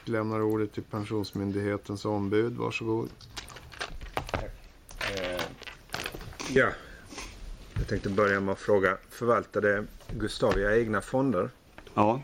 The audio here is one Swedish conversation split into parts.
lämnar ordet till Pensionsmyndighetens ombud. Varsågod. Ja, jag tänkte börja med att fråga, förvaltade Gustavia egna fonder? Ja.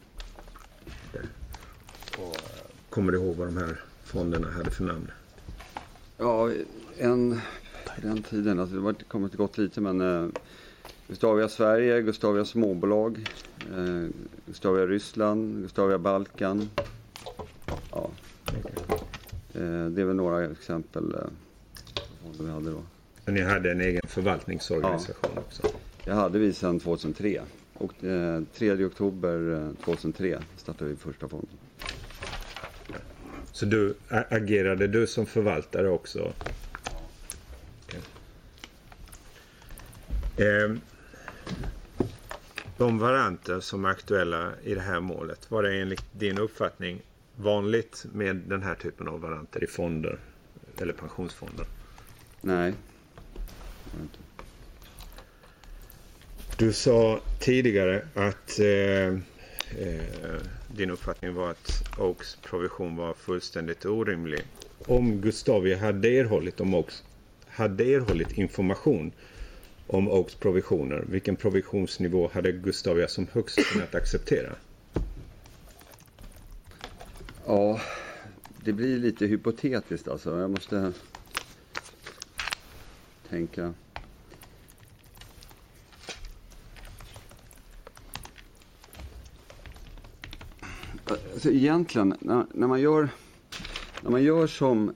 Och kommer du ihåg vad de här fonderna hade för namn? Ja, den tiden, alltså det har kommit gått lite, men Gustavia Sverige, Gustavia Småbolag, Gustavia Ryssland, Gustavia Balkan. Ja. Det är väl några exempel som vi hade då. Men ni hade en egen förvaltningsorganisation också? Det hade vi sedan 2003. Och 3 oktober 2003 startade vi första fonden. Så agerade du som förvaltare också? Okay. De varianter som är aktuella i det här målet, var det enligt din uppfattning vanligt med den här typen av varianter i fonder eller pensionsfonder? Nej. Du sa tidigare att din uppfattning var att Oaks provision var fullständigt orimlig. Om Gustavia hade erhållit information om Oaks provisioner, vilken provisionsnivå hade Gustavia som högst kunnat acceptera? Ja, det blir lite hypotetiskt alltså. Jag måste tänka. Alltså egentligen, när man gör som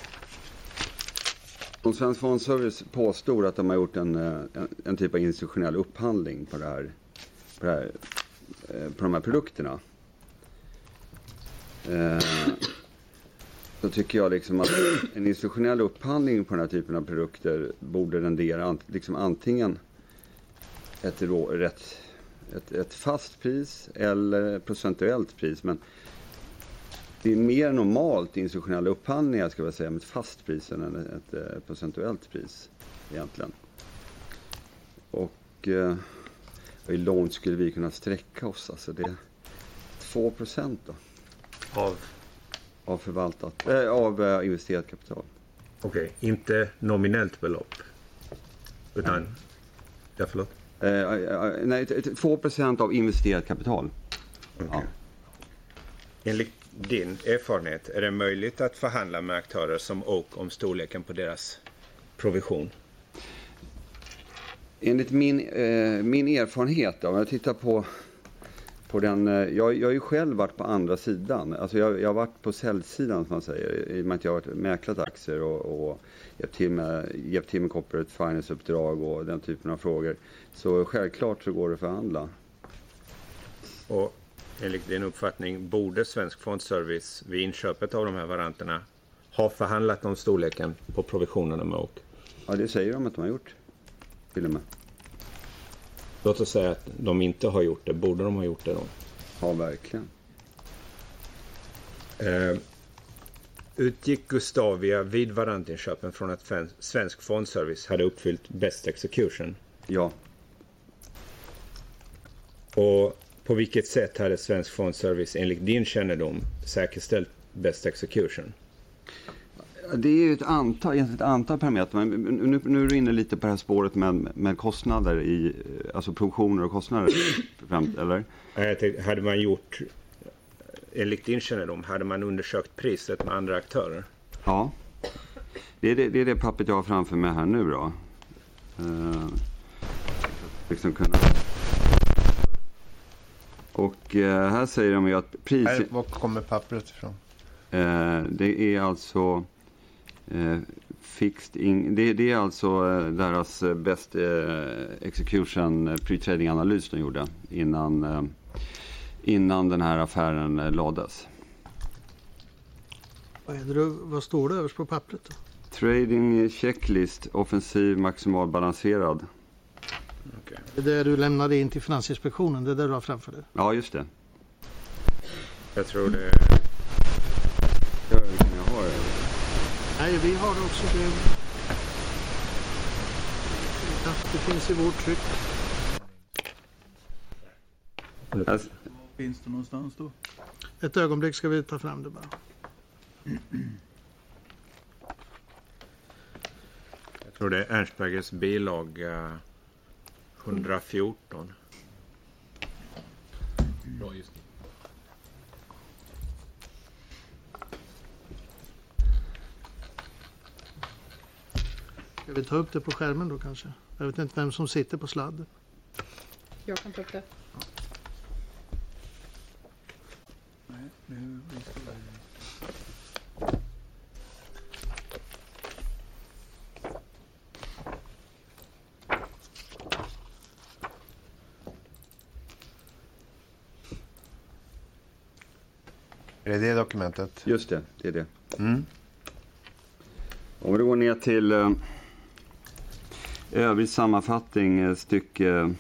Svensk Fondservice påstår att de har gjort en typ av institutionell upphandling på de här produkterna. Så tycker jag liksom att en institutionell upphandling på den här typen av produkter borde rendera liksom antingen ett fast pris eller procentuellt pris, men det är mer normalt institutionella upphandlingar, ska jag säga, med ett fast pris än ett procentuellt pris egentligen. Och hur långt skulle vi kunna sträcka oss? Alltså det är 2% då. Av förvaltat, av investerat kapital. Okej, inte nominellt belopp. Utan, ja förlåt. Nej, 2% av investerat kapital. Okay. Ja. Enligt din erfarenhet, är det möjligt att förhandla med aktörer som Oak om storleken på deras provision? Enligt min erfarenhet, om jag tittar på den, jag har ju själv varit på andra sidan. Alltså jag har varit på säljsidan, som man säger, i och med att jag har mäklat aktier och hjälpt till med corporate finance-uppdrag och den typen av frågor. Så självklart så går det att förhandla. Och enligt din uppfattning borde Svensk Fondservice vid inköpet av de här varianterna ha förhandlat om storleken på provisionerna med Oak? Ja, det säger de att de har gjort. Till och med. Låt oss säga att de inte har gjort det. Borde de ha gjort det då? Ja, verkligen. Utgick Gustavia vid variantinköpen från att Svensk Fondservice hade uppfyllt Best Execution? Ja. Och på vilket sätt hade Svensk Fondservice enligt din kännedom säkerställt Best Execution? Det är ju ett antal parametrar. Nu är du inne lite på det här spåret med kostnader alltså produktioner och kostnader, eller? Jag tänkte, hade man gjort, enligt din kännedom, hade man undersökt priset med andra aktörer? Ja, det är det pappret jag har framför mig här nu då. Liksom kunna. Och här säger de ju att priset. Var kommer pappret ifrån? Det är alltså det är alltså deras best execution pre-trading analys de gjorde innan den här affären lades. Vad står det överst på pappret då? Trading checklist, offensiv, maximal, balanserad. Okay. Det är det du lämnade in till Finansinspektionen, det är det du har framför dig? Ja, just det. Jag tror det. Jag har det. Nej, vi har det också. Det finns i vårt tryck. Var finns det någonstans då? Ett ögonblick ska vi ta fram det bara. Jag tror det är Ernstbergers bilaga 114. Bra just det. Ska vi ta upp det på skärmen då kanske? Jag vet inte vem som sitter på sladden. Jag kan ta upp det. Är det dokumentet? Just det, det är det. Mm. Om vi går ner till övrig sammanfattning, stycke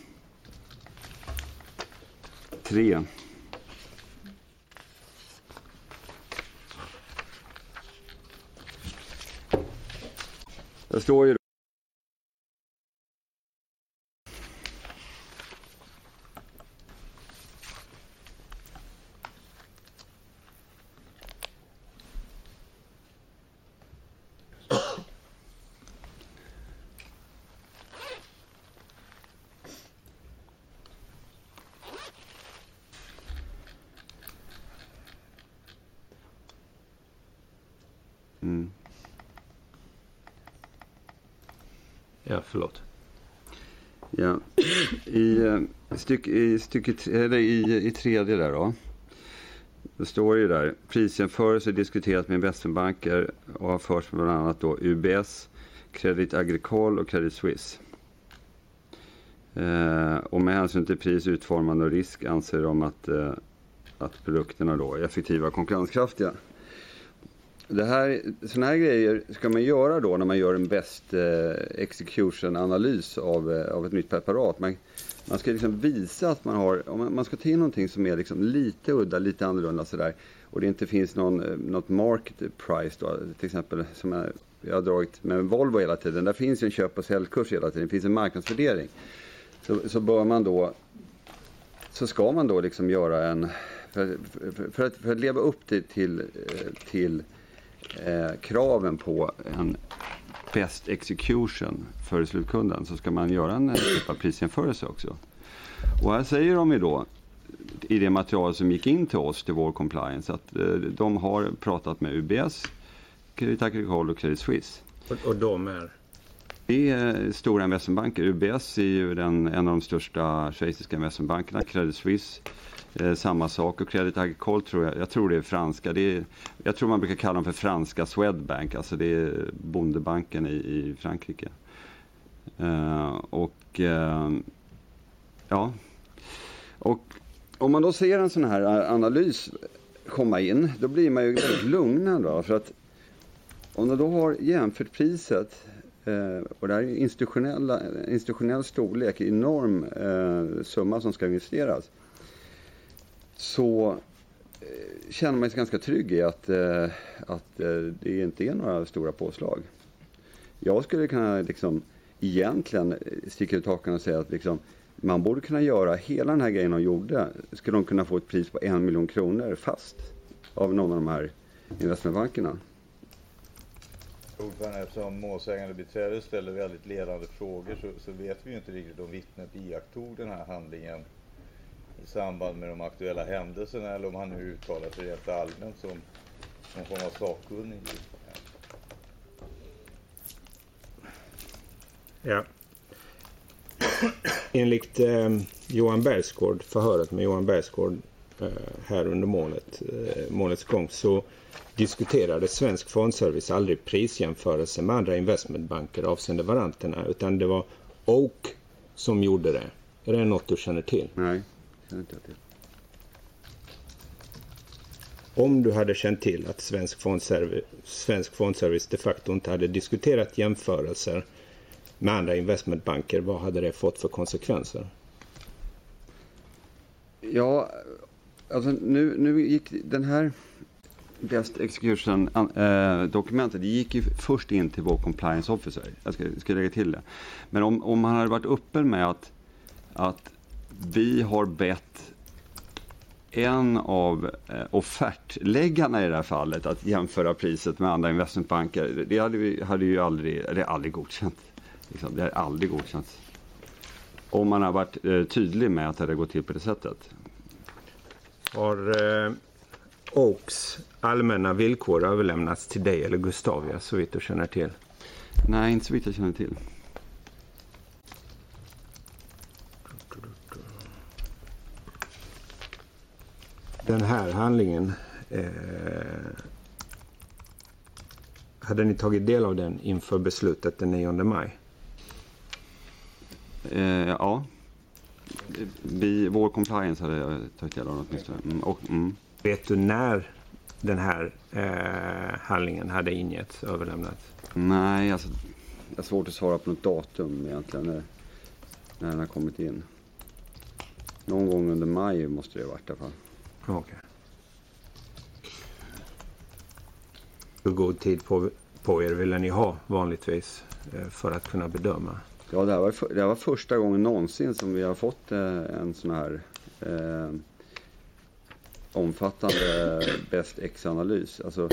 3. Det står ju Ja, förlåt. Ja, i tredje där då. Det står ju där, prisjämförelse diskuterat med investmentbanker och har förts med bland annat då UBS, Credit Agricole och Credit Suisse. Och med hänsyn till pris, utformande och risk anser de att produkterna då är effektiva och konkurrenskraftiga. Såna här grejer ska man göra då när man gör en best execution-analys av ett nytt preparat. Man ska liksom visa att man ska ta in någonting som är liksom lite udda, lite annorlunda sådär. Och det inte finns något market price då, till exempel som jag har dragit med Volvo hela tiden. Där finns ju en köp- och säljkurs hela tiden, det finns en marknadsvärdering. Så ska man då liksom göra en, för att leva upp till kraven på en best execution för slutkunden, så ska man göra en typ av prisjämförelse också. Och här säger de ju då i det material som gick in till oss, till vår compliance, att de har pratat med UBS, Credit Agricole och Credit Suisse. Och de är? Det är stora investmentbanker. UBS är ju en av de största schweiziska investmentbankerna. Credit Suisse samma sak, och Credit Agricole jag tror det är franska. Jag tror man brukar kalla dem för franska Swedbank, alltså det är bondebanken i Frankrike. Ja. Och om man då ser en sån här analys komma in, då blir man ju väldigt lugnad då, för att om du då har jämfört priset och det här är institutionell storlek, enorm summa som ska investeras, så känner man sig ganska trygg i att det inte är några stora påslag. Jag skulle kunna liksom egentligen sticka ut hakan och säga att liksom, man borde kunna göra hela den här grejen de gjorde. Skulle de kunna få ett pris på 1 miljon kronor fast av någon av de här investmentbankerna. Ordförande, eftersom målsägande beträde ställer väldigt ledande frågor så vet vi ju inte riktigt om vittnet iakttog den här handlingen i samband med de aktuella händelserna, eller om han nu uttalar sig rätt allmänt som någon form av sakkunnig. Ja. Enligt Johan Bergsgård, förhöret med Johan Bergsgård här under målets gång, så diskuterade Svensk Fondservice aldrig prisjämförelse med andra investmentbanker avseende varanterna, utan det var Oak som gjorde det. Är det något du känner till? Nej, känner inte till. Om du hade känt till att Svensk Fondservice de facto inte hade diskuterat jämförelser med andra investmentbanker, vad hade det fått för konsekvenser? Ja, alltså nu gick den här Best Execution dokumentet, det gick ju först in till vår compliance officer. Jag ska lägga till det. Men om man hade varit öppen med att vi har bett en av offertläggarna i det här fallet att jämföra priset med andra investmentbanker. Det hade ju aldrig godkänt. Liksom. Det har aldrig godkänts. Om man har varit tydlig med att det hade gått till på det sättet. Har Oaks allmänna villkor överlämnats till dig eller Gustavia så vitt du känner till? Nej, inte så vitt jag känner till. Den här handlingen, hade ni tagit del av den inför beslutet den 9 maj? Ja. Vår compliance hade tagit del av något åtminstone. Vet du när den här handlingen hade ingetts, överlämnats? Nej, alltså, det är svårt att svara på något datum egentligen när den har kommit in. Någon gång under maj måste det ha varit i alla fall. Okej. Hur god tid på er ville ni ha vanligtvis för att kunna bedöma? Ja, det var första gången någonsin som vi har fått en sån här omfattande Best Ex-analys. Alltså,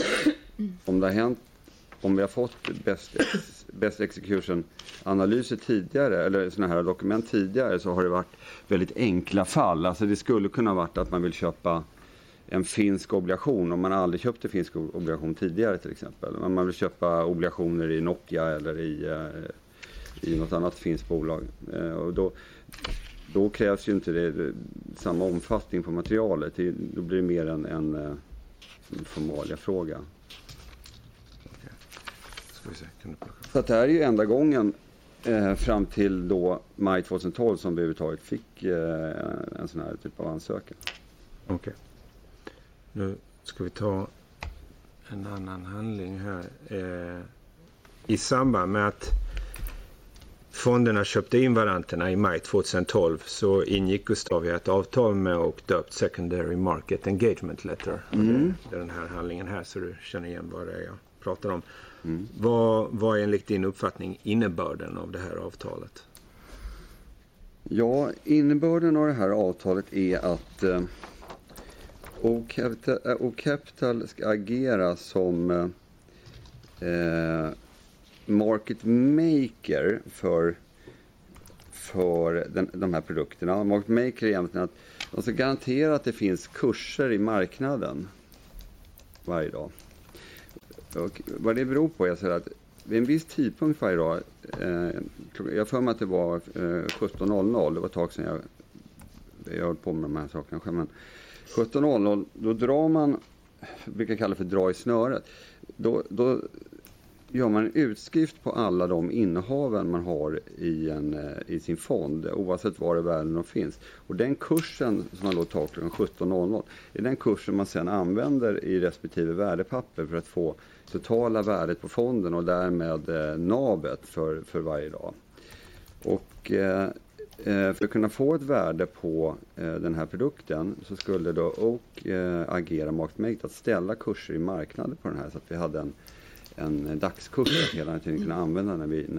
om vi har fått Best Execution-analyser tidigare, eller såna här dokument tidigare, så har det varit väldigt enkla fall. Alltså det skulle kunna varit att man vill köpa en finsk obligation om man aldrig köpte finsk obligation tidigare till exempel. Om man vill köpa obligationer i Nokia eller i något annat finskt bolag. Och då krävs ju inte samma omfattning på materialet. Då blir det mer en formalia fråga. Okay. Ska vi se, kan du plocka? Så att det här är ju enda gången fram till då maj 2012 som vi överhuvudtaget fick en sån här typ av ansökan. Okej. Okay. Nu ska vi ta en annan handling här. I samband med att fonderna köpte in varanterna i maj 2012 så ingick Gustavia ett avtal med och döpt Secondary Market Engagement Letter. Det är den här handlingen här så du känner igen vad det är jag pratar om. Vad är enligt din uppfattning innebörden av det här avtalet? Ja, innebörden av det här avtalet är att O-Capital ska agera som market maker för de här produkterna. Market maker är egentligen att de ska garantera att det finns kurser i marknaden varje dag. Och vad det beror på är så att vid en viss tidpunkt varje dag, jag för mig att det var 17.00, det var ett tag sedan jag höll på med de här sakerna själv, men 17.00 då drar man, brukar kalla för dra i snöret, då gör man en utskrift på alla de innehaven man har i sin fond, oavsett var i världen de finns. Och den kursen som man då tar klockan 17.00 är den kursen man sedan använder i respektive värdepapper för att få totala värdet på fonden och därmed navet för varje dag. Och för att kunna få ett värde på den här produkten så skulle då Oak agera market maker att ställa kurser i marknaden på den här så att vi hade en dagskurs att hela tiden kunna använda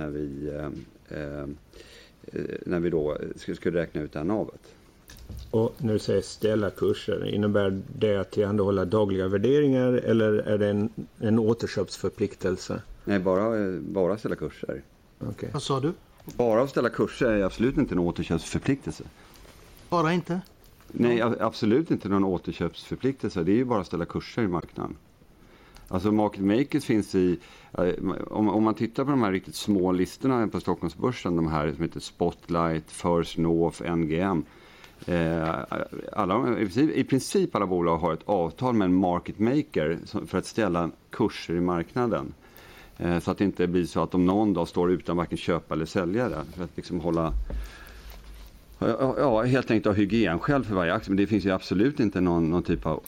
när vi då skulle räkna ut det här navet. Och när du säger ställa kurser, innebär det att tillhandahålla dagliga värderingar eller är det en återköpsförpliktelse? Nej, bara ställa kurser. Okay. Vad sa du? Bara att ställa kurser är absolut inte en återköpsförpliktelse. Bara inte? Nej, absolut inte någon återköpsförpliktelse. Det är ju bara att ställa kurser i marknaden. Alltså market makers finns i, om man tittar på de här riktigt små listorna på Stockholmsbörsen, de här som heter Spotlight, First North, NGM. I princip alla bolag har ett avtal med en market maker för att ställa kurser i marknaden. Så att det inte blir så att om någon dag står utan varken köpa eller sälja det. För att liksom hålla, helt enkelt ha hygienskäl för varje aktie. Men det finns ju absolut inte någon typ av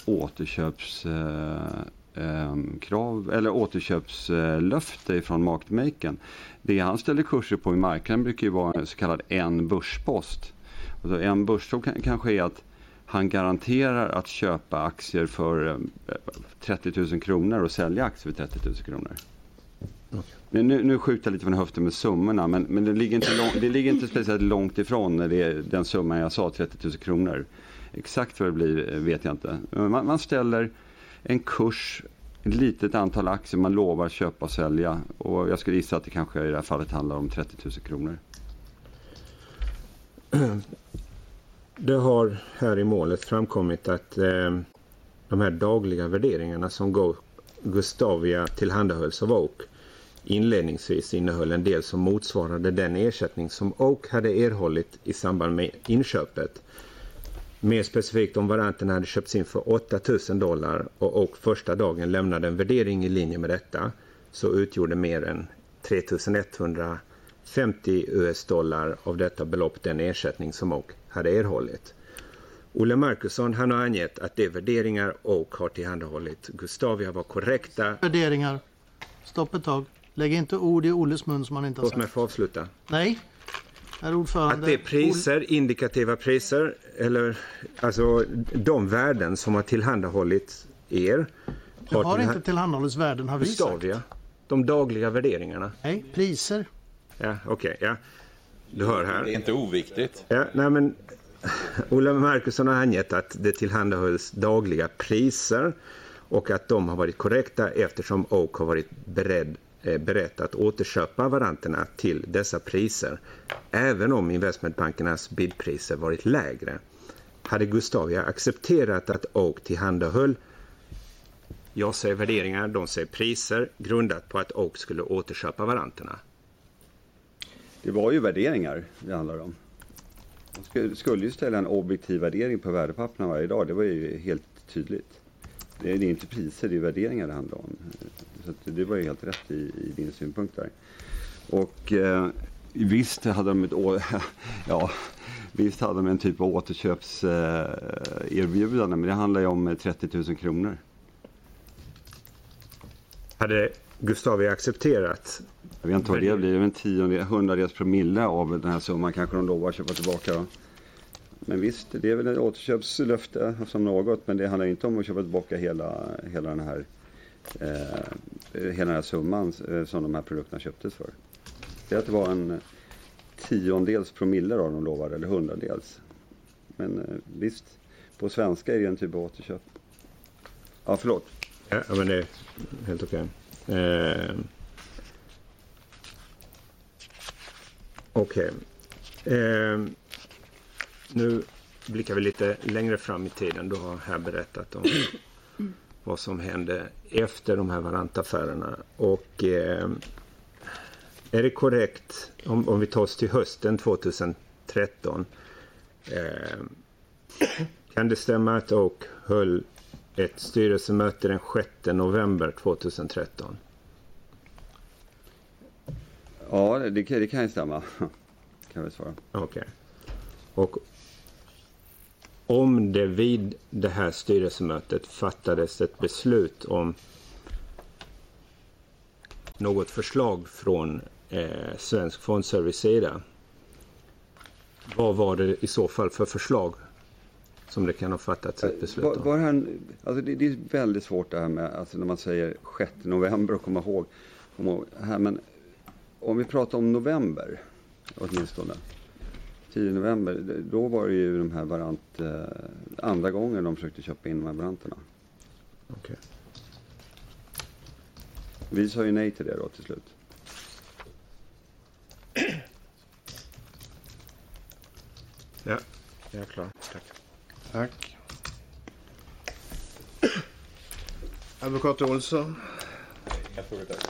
återköpskrav eller återköpslöfte från marketmakern. Det han ställer kurser på i marknaden brukar ju vara en så kallad en börspost. Och så en börspost kanske är att han garanterar att köpa aktier för 30 000 kronor och sälja aktier för 30 000 kronor. Okay. Nu skjuter jag lite från höften med summorna, men det ligger inte speciellt långt ifrån när det är den summan jag sa, 30 000 kronor. Exakt vad det blir vet jag inte. Man ställer en kurs, ett litet antal aktier man lovar köpa och sälja. Och jag skulle gissa att det kanske i det här fallet handlar om 30 000 kronor. Det har här i målet framkommit att de här dagliga värderingarna som Gustavia tillhandahölls av Oak inledningsvis innehöll en del som motsvarade den ersättning som Oak hade erhållit i samband med inköpet. Mer specifikt om varianterna hade köpts in för $8,000 och Oak första dagen lämnade en värdering i linje med detta, så utgjorde mer än 3,150 US-dollar av detta belopp den ersättning som Oak hade erhållit. Olle Markusson han har angett att de värderingar Oak har tillhandahållit Gustavia var korrekta. Värderingar. Stopp ett tag. Lägg inte ord i Olles mun som han inte har sagt. Låt mig få avsluta. Nej, herr ordförande. Att det är priser, indikativa priser, eller alltså de värden som har tillhandahållit er. Har inte tillhandahållits värden, har vi Gustavia, sagt. de dagliga värderingarna. Nej, priser. Ja, okej, ja. Du hör här. Det är inte oviktigt. Ja, nej men Olle Markusson har angett att det tillhandahölls dagliga priser och att de har varit korrekta eftersom Oak har varit berett att återköpa varianterna till dessa priser, även om investmentbankernas bidpriser varit lägre. Hade Gustavia accepterat att Oak tillhandahöll, jag säger värderingar, de säger priser, grundat på att Oak skulle återköpa varianterna? Det var ju värderingar det handlar om. Man skulle ju ställa en objektiv värdering på värdepapperna varje dag. Det var ju helt tydligt. Det är inte priser, det är värderingar det handlar om. Så att det var ju helt rätt i din synpunkt där. Och visst hade de en typ av återköpserbjudande, men det handlar ju om 30 000 kronor. Hade Gustavia accepterat? Jag vet inte vad det blir, en 100 promille av den här summan kanske de lovar att köpa tillbaka då. Men visst, det är väl ett återköpslöfte som något, men det handlar inte om att köpa tillbaka hela den här summan som de här produkterna köptes för. Det är att det var en 10 promille av de lovade, eller 100-dels. Men visst, på svenska är det en typ av återköp. Ja, förlåt. Ja, men det är helt okej. Okej. Nu blickar vi lite längre fram i tiden. Du har här berättat om vad som hände efter de här varantaffärerna. Och är det korrekt, om vi tar oss till hösten 2013, kan det stämma att Oak höll ett styrelsemöte den 6 november 2013? Ja, det kan ju stämma. Kan vi svara. Okej. Och om det vid det här styrelsemötet fattades ett beslut om något förslag från Svensk Fondservice sida, vad var det i så fall för förslag som det kan ha fattats ett beslut om? Alltså det är väldigt svårt det här med, alltså när man säger 6 november och komma ihåg här, men om vi pratar om november åtminstone, 10 november, då var det ju de här andra gången de försökte köpa in de här varianterna. Okej. Vi sa ju nej till det då till slut. Ja, jag är klar. Tack. Tack. Advokat Olsson. Inga frågor där.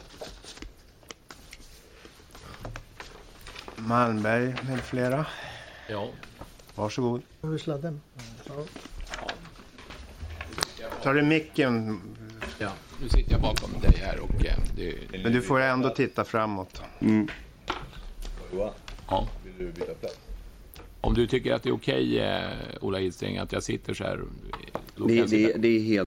Malmberg med flera. Ja. Varsågod. Hur sladden? Ja. Tar du micken? Ja, nu sitter jag bakom dig här och Men du får ändå titta framåt. Mm. Johan, ja. vill du byta plats? Om du tycker att det är okej, Ola Hidsträng, att jag sitter så här. Det är helt...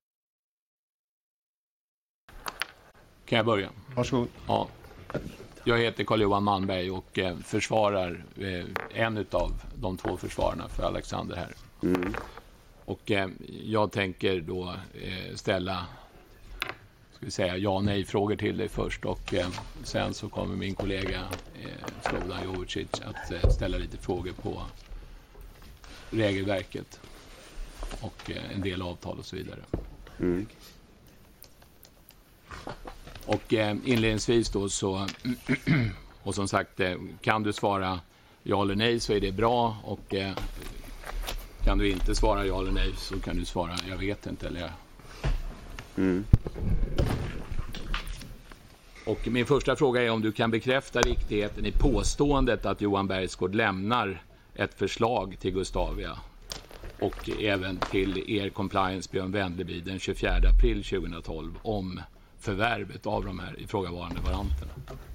Kan jag börja? Varsågod. Ja. Jag heter Carl-Johan Malmberg och försvarar en av de två försvararna för Alexander här. Mm. Och jag tänker då ställa ja- nej-frågor till dig först, och sen så kommer min kollega Slobodan Jovicic att ställa lite frågor på regelverket. och en del avtal och så vidare. Mm. Och inledningsvis då så, och som sagt, kan du svara ja eller nej så är det bra, och kan du inte svara ja eller nej så kan du svara jag vet inte eller Och min första fråga är om du kan bekräfta riktigheten i påståendet att Johan Bergsgård lämnar ett förslag till Gustavia och även till er compliance Björn Wendlerby den 24 april 2012 om förvärvet av de här ifrågavarande varanterna.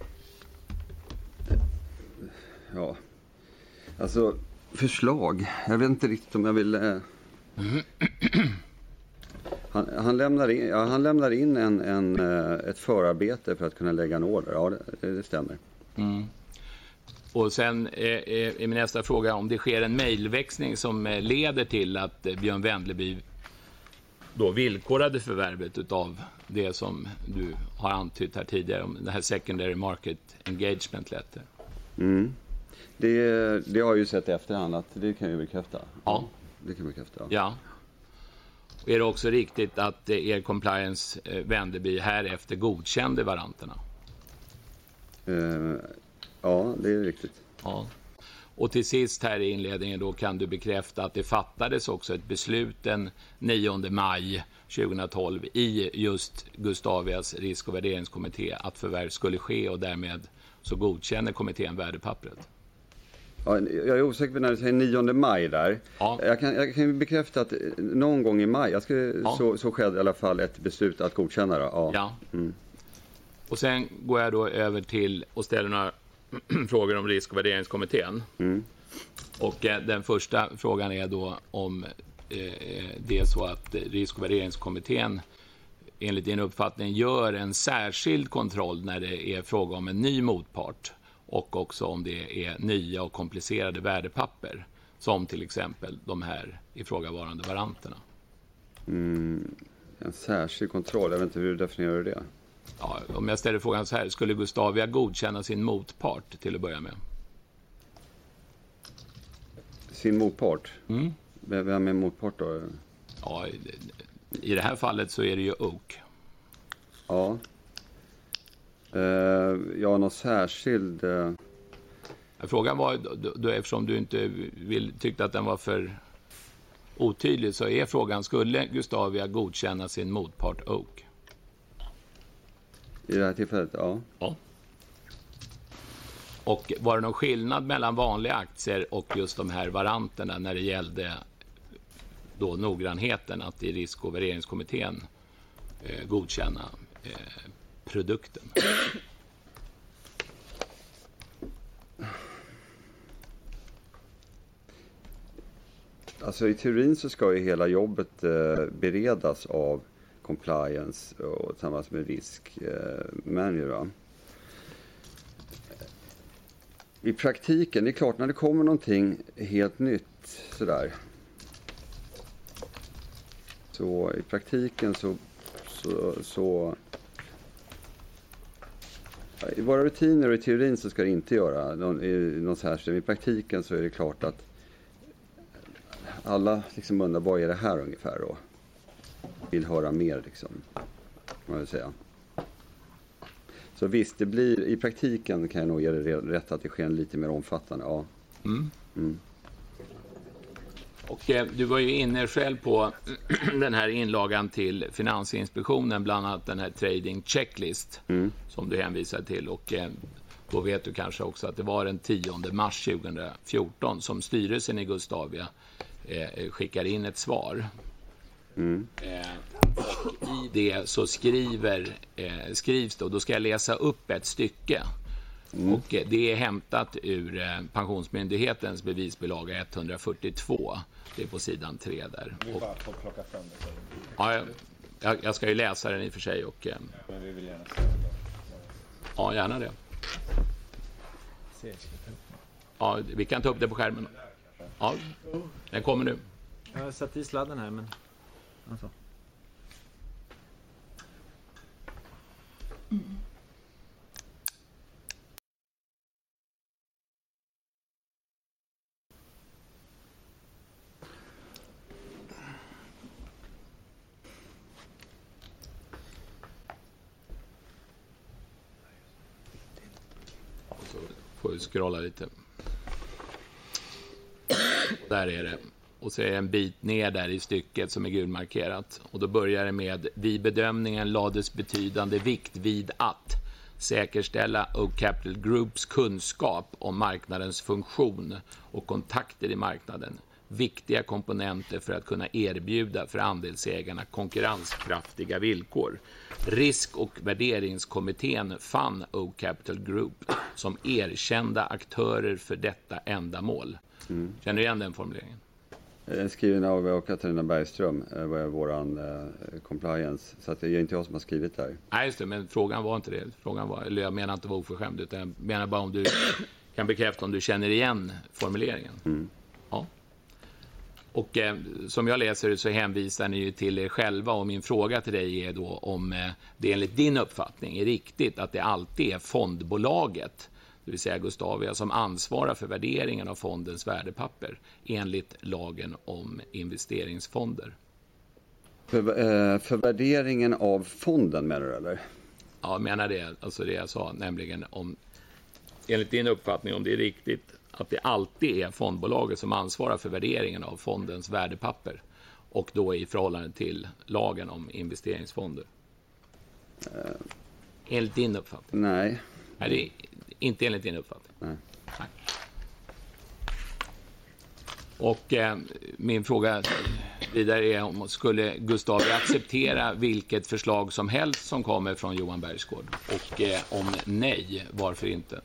Ja, alltså förslag. Jag vet inte riktigt om jag vill... Han lämnar in ett förarbete för att kunna lägga en order. Ja, det stämmer. Mm. Och sen är min nästa fråga om det sker en mejlväxling som leder till att Björn Wendlerby då villkorade förvärvet utav det som du har antytt här tidigare om det här secondary market engagement letter. Mm. Det har jag ju sett i efterhand att det kan jag bekräfta. Ja. Det kan jag bekräfta. Ja. Och är det också riktigt att er compliance Wendlerby härefter godkände varanterna? Ja, det är riktigt. Ja. Och till sist här i inledningen då kan du bekräfta att det fattades också ett beslut den 9 maj 2012 i just Gustavias risk- och värderingskommitté att förvärv skulle ske, och därmed så godkänner kommittén värdepappret. Ja, jag är osäker på när du säger 9 maj där. Ja. Jag kan bekräfta att någon gång i maj så skedde i alla fall ett beslut att godkänna det. Ja. Ja. Mm. Och sen går jag då över till och ställer några frågor om risk- och värderingskommittén. Mm. Och den första frågan är då om det är så att risk- och värderingskommittén enligt din uppfattning gör en särskild kontroll när det är fråga om en ny motpart, och också om det är nya och komplicerade värdepapper som till exempel de här ifrågavarande varanterna. En särskild kontroll, jag vet inte hur du definierar det. Ja, om jag ställer frågan så här, skulle Gustavia godkänna sin motpart till att börja med? Sin motpart? Mm. Vem är motpart då? Ja, i det här fallet så är det ju Oak. Ja. Ja, någon särskild... Frågan var, då, eftersom du inte tyckte att den var för otydlig, så är frågan, skulle Gustavia godkänna sin motpart Oak? I det här tillfället, ja. Ja. Och var det någon skillnad mellan vanliga aktier och just de här varanterna när det gällde då noggrannheten att i risk- och värderingskommittén godkänna produkten? Alltså i teorin så ska ju hela jobbet beredas av compliance och tillsammans med risk manager. I praktiken, det är klart när det kommer någonting helt nytt sådär. Så i praktiken så i våra rutiner och i teorin så ska det inte göra någon särskild. I praktiken så är det klart att alla liksom undrar vad är det här ungefär då. Vill höra mer liksom, man vill säga. Så visst, det blir i praktiken kan jag nog ge det rätt att det sker en lite mer omfattande, ja. Mm. Mm. Och du var ju inne själv på den här inlagan till Finansinspektionen, bland annat den här trading checklist som du hänvisade till, och då vet du kanske också att det var den 10 mars 2014 som styrelsen i Gustavia skickar in ett svar. Och i det så skrivs det, och då ska jag läsa upp ett stycke. Och det är hämtat ur Pensionsmyndighetens bevisbilaga 142. Det är på sidan 3 där. Och, ja, jag ska ju läsa den i och för sig. Och, Men vi vill gärna se den. Ja, gärna det. Ja, vi kan ta upp det på skärmen. Ja, den kommer nu. Jag har satt i sladden här, men... Alltså. scrolla lite. Där är det. Och så är det en bit ner där i stycket som är gulmarkerat. Och då börjar det med: vid bedömningen lades betydande vikt vid att säkerställa Oak Capital Groups kunskap om marknadens funktion och kontakter i marknaden. Viktiga komponenter för att kunna erbjuda för andelsägarna konkurrenskraftiga villkor. Risk- och värderingskommittén fann Oak Capital Group som erkända aktörer för detta ändamål. Känner du igen den formuleringen? Skriven av Katarina Bergström, våran compliance. Så att det är inte jag som har skrivit det här. Nej, just det, men frågan var inte det. Frågan var, eller jag menar inte vara oförskämd, utan jag menar bara om du kan bekräfta om du känner igen formuleringen. Ja. Och som jag läser det så hänvisar ni ju till er själva, och min fråga till dig är då om det enligt din uppfattning är riktigt att det alltid är fondbolaget, det vill säga Gustavia, som ansvarar för värderingen av fondens värdepapper enligt lagen om investeringsfonder. För värderingen av fonden menar du, eller? Ja, jag menar det. Alltså det jag sa, nämligen om enligt din uppfattning om det är riktigt att det alltid är fondbolaget som ansvarar för värderingen av fondens värdepapper, och då i förhållande till lagen om investeringsfonder. Enligt din uppfattning? Nej. Nej, det är inte enligt din uppfattning. Nej. Och min fråga vidare är om skulle Gustavia acceptera vilket förslag som helst som kommer från Johan Bergsgård? Och om nej, varför inte?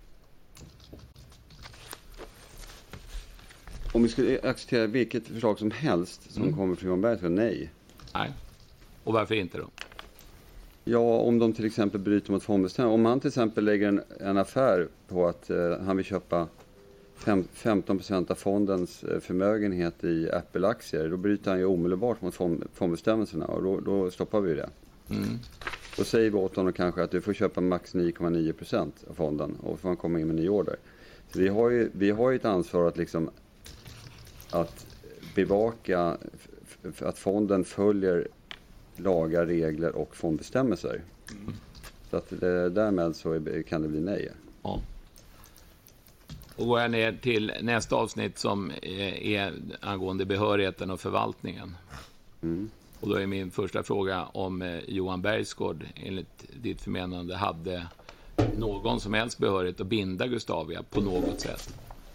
Om vi skulle acceptera vilket förslag som helst som kommer från Johan Bergsgård, nej. Nej. Och varför inte då? Ja, om de till exempel bryter mot fondbestämmelserna. Om han till exempel lägger en affär på att han vill köpa 15% av fondens förmögenhet i Apple-aktier, då bryter han ju omedelbart mot fondbestämmelserna, och då stoppar vi det. Då säger vi åt honom kanske att du får köpa max 9,9% av fonden, och får han komma in med ny order. Så vi har ju ett ansvar att liksom att bevaka att fonden följer lagar, regler och fondbestämmelser. Så att därmed så kan det bli nej. Ja. Och går jag ner till nästa avsnitt som är angående behörigheten och förvaltningen. Och då är min första fråga om Johan Bergsgård enligt ditt förmenande hade någon som helst behörighet att binda Gustavia på något sätt.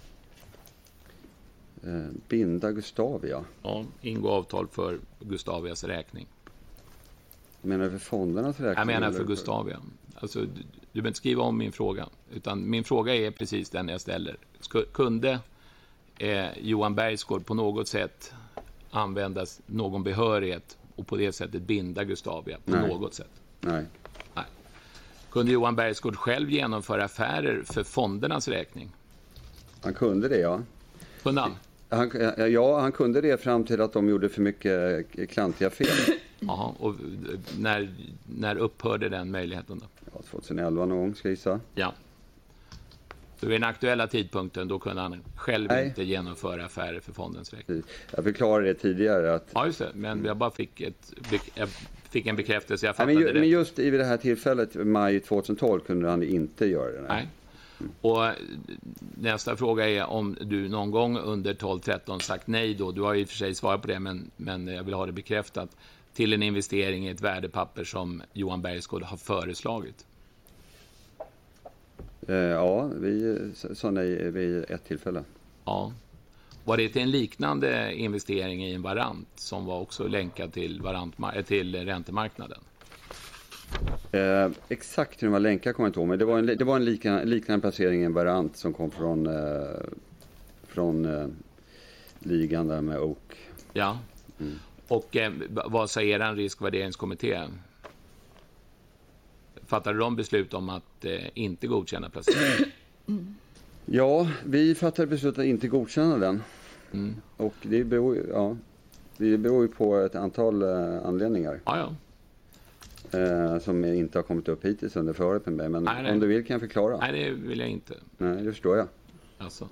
Binda Gustavia? Ja, ingå avtal för Gustavias räkning. Menar du för fondernas räkning? Jag menar för Gustavia. Alltså, du behöver inte skriva om min fråga. Utan min fråga är precis den jag ställer. Kunde Johan Bergsgård på något sätt användas någon behörighet och på det sättet binda Gustavia på något sätt? Nej. Kunde Johan Bergsgård själv genomföra affärer för fondernas räkning? Han kunde det, ja. Kunde han? Han kunde det fram till att de gjorde för mycket klantiga fel. Jaha, och när upphörde den möjligheten då? Ja, 2011 någon gång, ska jag gissa. Ja. Så vid den aktuella tidpunkten då kunde han själv inte genomföra affärer för fondens räkning. Jag förklarade det tidigare att... Ja, just det. Men jag bara fick en bekräftelse. Jag fattade men just i det här tillfället, maj 2012, kunde han inte göra det. Nej. Och nästa fråga är om du någon gång under 12-13 sagt nej då. Du har ju i och för sig svarat på det, men jag vill ha det bekräftat. Till en investering i ett värdepapper som Johan Bergsgård har föreslagit. Ja, vi sa nej vid ett tillfälle. Ja. Var det till en liknande investering i en varant som var också länkad till räntemarknaden? Exakt hur den var länkad kommer jag inte ihåg, men det var en liknande placering i en varant som kom från ligan där med Oak. Ja. Och vad sa er riskvärderingskommitté? Fattade de beslut om att inte godkänna placeringen? Ja, vi fattade beslut att inte godkänna den. Och det beror ju på ett antal anledningar. Ja. Som inte har kommit upp hittills under förhöret med mig. Men nej. Om du vill kan jag förklara. Nej, det vill jag inte. Nej, det förstår jag. Alltså.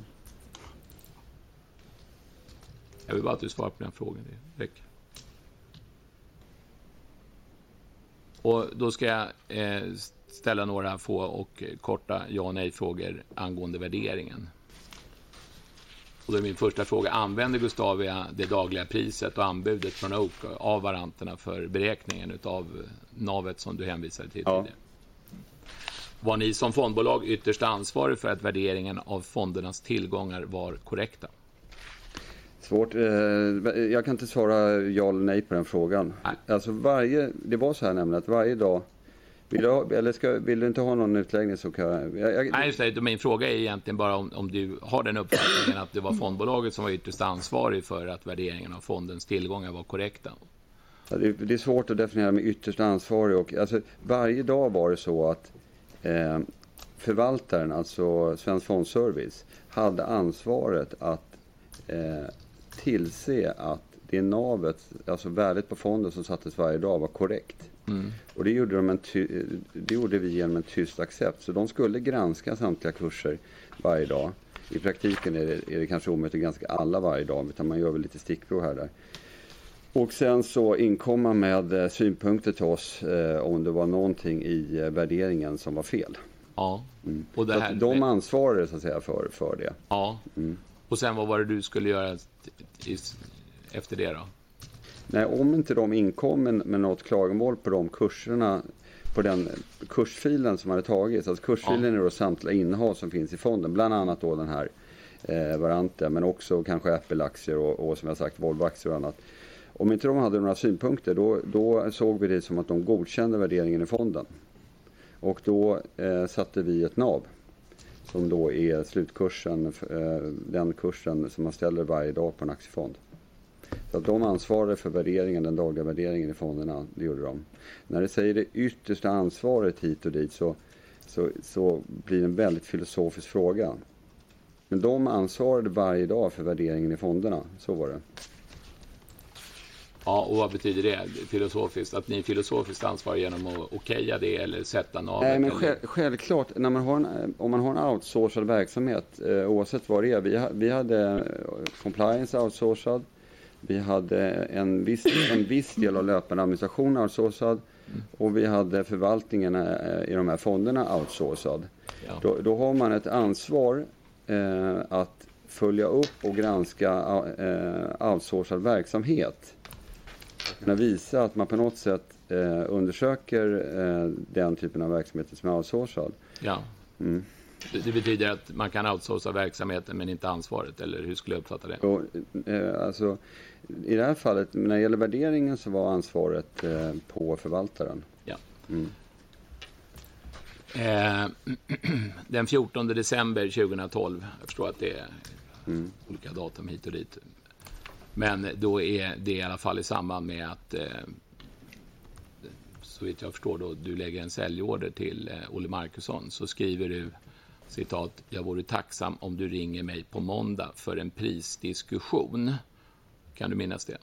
Jag vill bara att du svarar på den frågan. Det räcker. Och då ska jag ställa några få och korta ja- och nej-frågor angående värderingen. Och då är min första fråga, använder Gustavia det dagliga priset och anbudet från Oak av varanterna för beräkningen av navet som du hänvisade till tidigare? Var ni som fondbolag ytterst ansvarig för att värderingen av fondernas tillgångar var korrekta? Svårt. Jag kan inte svara ja eller nej på den frågan. Nej. Alltså det var så här nämligen att varje dag, vill du inte ha någon utläggning så kan jag... Nej, just det. Min fråga är egentligen bara om du har den uppfattningen att det var fondbolaget som var ytterst ansvarig för att värderingen av fondens tillgångar var korrekta. Ja, det är svårt att definiera med ytterst ansvarig. Och, alltså, varje dag var det så att förvaltaren, alltså Svensk Fondservice, hade ansvaret att tillse att det navet, alltså värdet på fonden som sattes varje dag, var korrekt. Och det gjorde vi genom en tyst accept. Så de skulle granska samtliga kurser varje dag. I praktiken är det kanske omöjligt att granska alla varje dag, utan man gör väl lite stickprov här där. Och sen så inkomma med synpunkter till oss om det var någonting i värderingen som var fel. Ja. Och det här... de ansvarade så att säga för det. Ja. Och sen vad var det du skulle göra efter det då? Nej, om inte de inkom med något klagomål på de kurserna, på den kursfilen som hade tagits. Alltså kursfilen är då samtliga innehav som finns i fonden. Bland annat då den här varianten, men också kanske Apple-aktier och som jag sagt Volvo-aktier och annat. Om inte de hade några synpunkter, då såg vi det som att de godkände värderingen i fonden. Och då satte vi ett NAV som då är slutkursen, den kursen som man ställer varje dag på en aktiefond. Så att de ansvarade för värderingen, den dagliga värderingen i fonderna, det gjorde de. När det säger det yttersta ansvaret hit och dit så blir det en väldigt filosofisk fråga. Men de ansvarade varje dag för värderingen i fonderna, så var det. Ja, och vad betyder det filosofiskt? Att ni är filosofiskt ansvariga genom att okeja det eller sätta navet? Nej, men självklart, när om man har en outsourcad verksamhet, oavsett vad det är. Vi hade compliance outsourcad. Vi hade en viss del av löpande administration outsourcad. Och vi hade förvaltningen i de här fonderna outsourcad. Ja. Då har man ett ansvar att följa upp och granska outsourcad verksamhet. Kunna visa att man på något sätt undersöker den typen av verksamhet som är outsourcad. Ja. Det betyder att man kan outsourca verksamheten men inte ansvaret, eller hur skulle jag uppfatta det? Och, alltså, i det här fallet, när det gäller värderingen så var ansvaret på förvaltaren. Ja. Den 14 december 2012, jag förstår att det är olika datum hit och dit. Men då är det i alla fall i samband med att så vitt jag förstår då, du lägger en säljorder till Olle Markusson, så skriver du citat, jag vore tacksam om du ringer mig på måndag för en prisdiskussion. Kan du minnas det?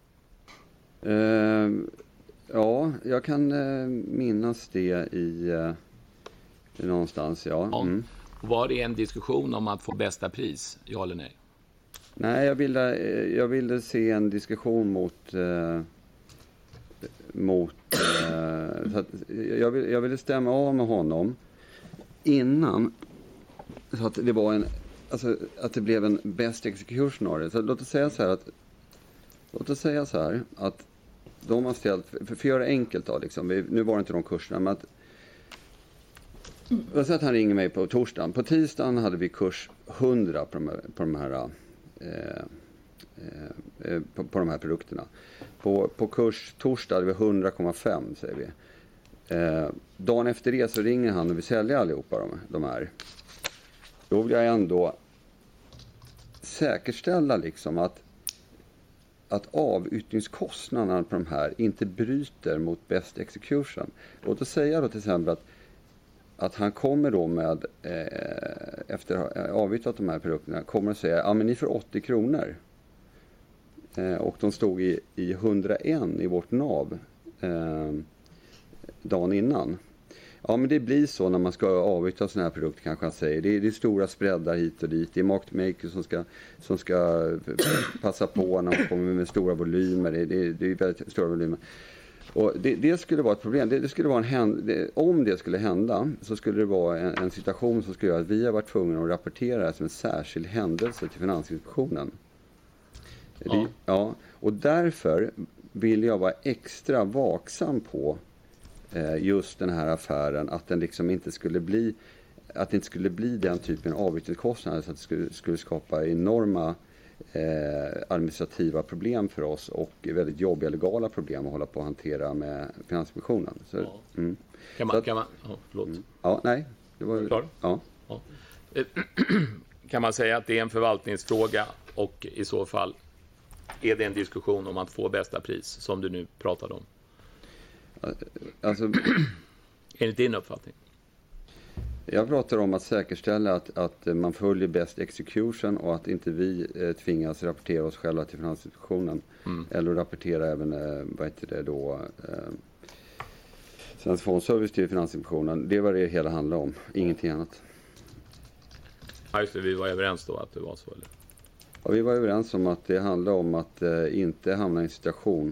Ja, jag kan minnas det i någonstans, ja. Var det en diskussion om att få bästa pris, ja eller nej? Nej, jag ville se en diskussion mot så att jag ville stämma av med honom innan, så att det var att det blev en best execution av det. Så låt oss säga så här att de har ställt, för att göra det enkelt då liksom, nu var det inte de kurserna, men att jag säger att han ringer mig på torsdagen. På tisdagen hade vi kurs 100 på de här produkterna. På kurs torsdag hade vi 100,5 säger vi. Dagen efter det så ringer han och vi säljer allihopa de här. Då vill jag ändå säkerställa liksom att avyttringskostnaderna på de här inte bryter mot best execution. Låt oss säga då till exempel att han kommer då med, efter att ha avyttrat de här produkterna, kommer att säga, ja men ni får 80 kronor. Och de stod i 101 i vårt nav dagen innan. Ja men det blir så när man ska avyttra sådana här produkter, kanske han säger. Det är stora spreadar hit och dit. Det är market makers som ska passa på när man kommer med stora volymer. Det är väldigt stora volymer. Och det skulle vara ett problem. Det skulle vara om det skulle hända så skulle det vara en situation som skulle göra att vi har varit tvungna att rapportera det som en särskild händelse till Finansinspektionen. Ja, och därför vill jag vara extra vaksam på just den här affären, att den liksom inte skulle bli den typen av avyttringskostnader så att det skulle skapa enorma administrativa problem för oss och väldigt jobbiga legala problem att hålla på att hantera med Finansinspektionen. Kan man säga att det är en förvaltningsfråga och i så fall är det en diskussion om att få bästa pris som du nu pratade om? Alltså, enligt din uppfattning? Jag pratar om att säkerställa att man följer best execution och att inte vi tvingas rapportera oss själva till Finansinspektionen. Eller rapportera även Svensk Fondservice till Finansinspektionen. Det var det hela handlar om, ingenting annat. Ja, just det, vi var överens då att det var så, eller? Ja, vi var överens om att det handlar om att inte hamna i en situation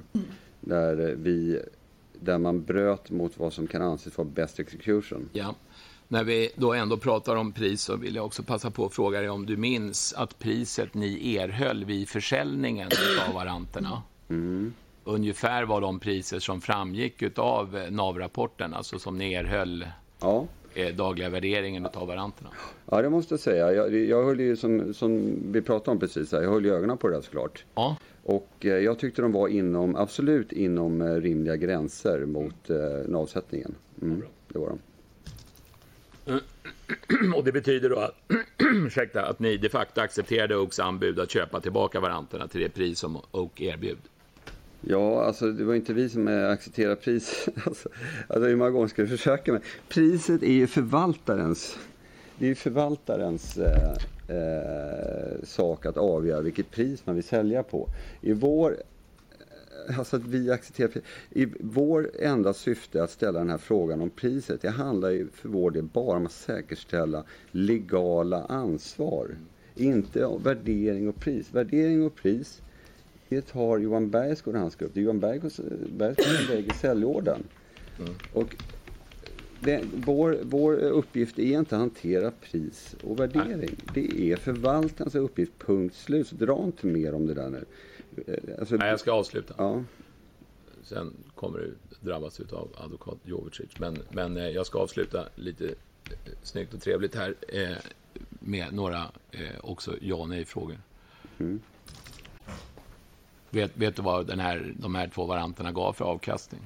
där man bröt mot vad som kan anses vara best execution. Ja. När vi då ändå pratar om pris så vill jag också passa på att fråga dig om du minns att priset ni erhöll vid försäljningen av varanterna ungefär var de priser som framgick av NAV-rapporten, alltså som ni erhöll dagliga värderingen av varanterna. Ja, det måste jag säga. Jag höll ju som vi pratade om precis här, jag höll ju ögonen på det såklart. Ja. Och jag tyckte de var absolut inom rimliga gränser mot NAV-sättningen. Det var de. Och det betyder då att ni de facto accepterade Oaks anbud att köpa tillbaka varanterna till det pris som Oak erbjöd? Ja, alltså det var inte vi som accepterade pris. Alltså hur många gånger ska vi försöka med? Priset är ju förvaltarens. Det är ju förvaltarens sak att avgöra vilket pris man vill sälja på. Att vi accepterar i vår enda syfte att ställa den här frågan om priset, det handlar ju för vår del bara om att säkerställa legala ansvar, inte om värdering och pris. Värdering och pris, det har Johan Bergsgård och hans grupp. Det är Johan Bergsgård som lägger säljorden. Och vår uppgift är inte att hantera pris och värdering. Det är förvaltarens uppgift, punkt slut. Så dra inte mer om det där nu. Alltså, nej, jag ska avsluta. Ja. Sen kommer du drabbas av advokat Jovicic. Men jag ska avsluta lite snyggt och trevligt här med några också ja-nej-frågor. Vet du vad de här två varanterna gav för avkastning?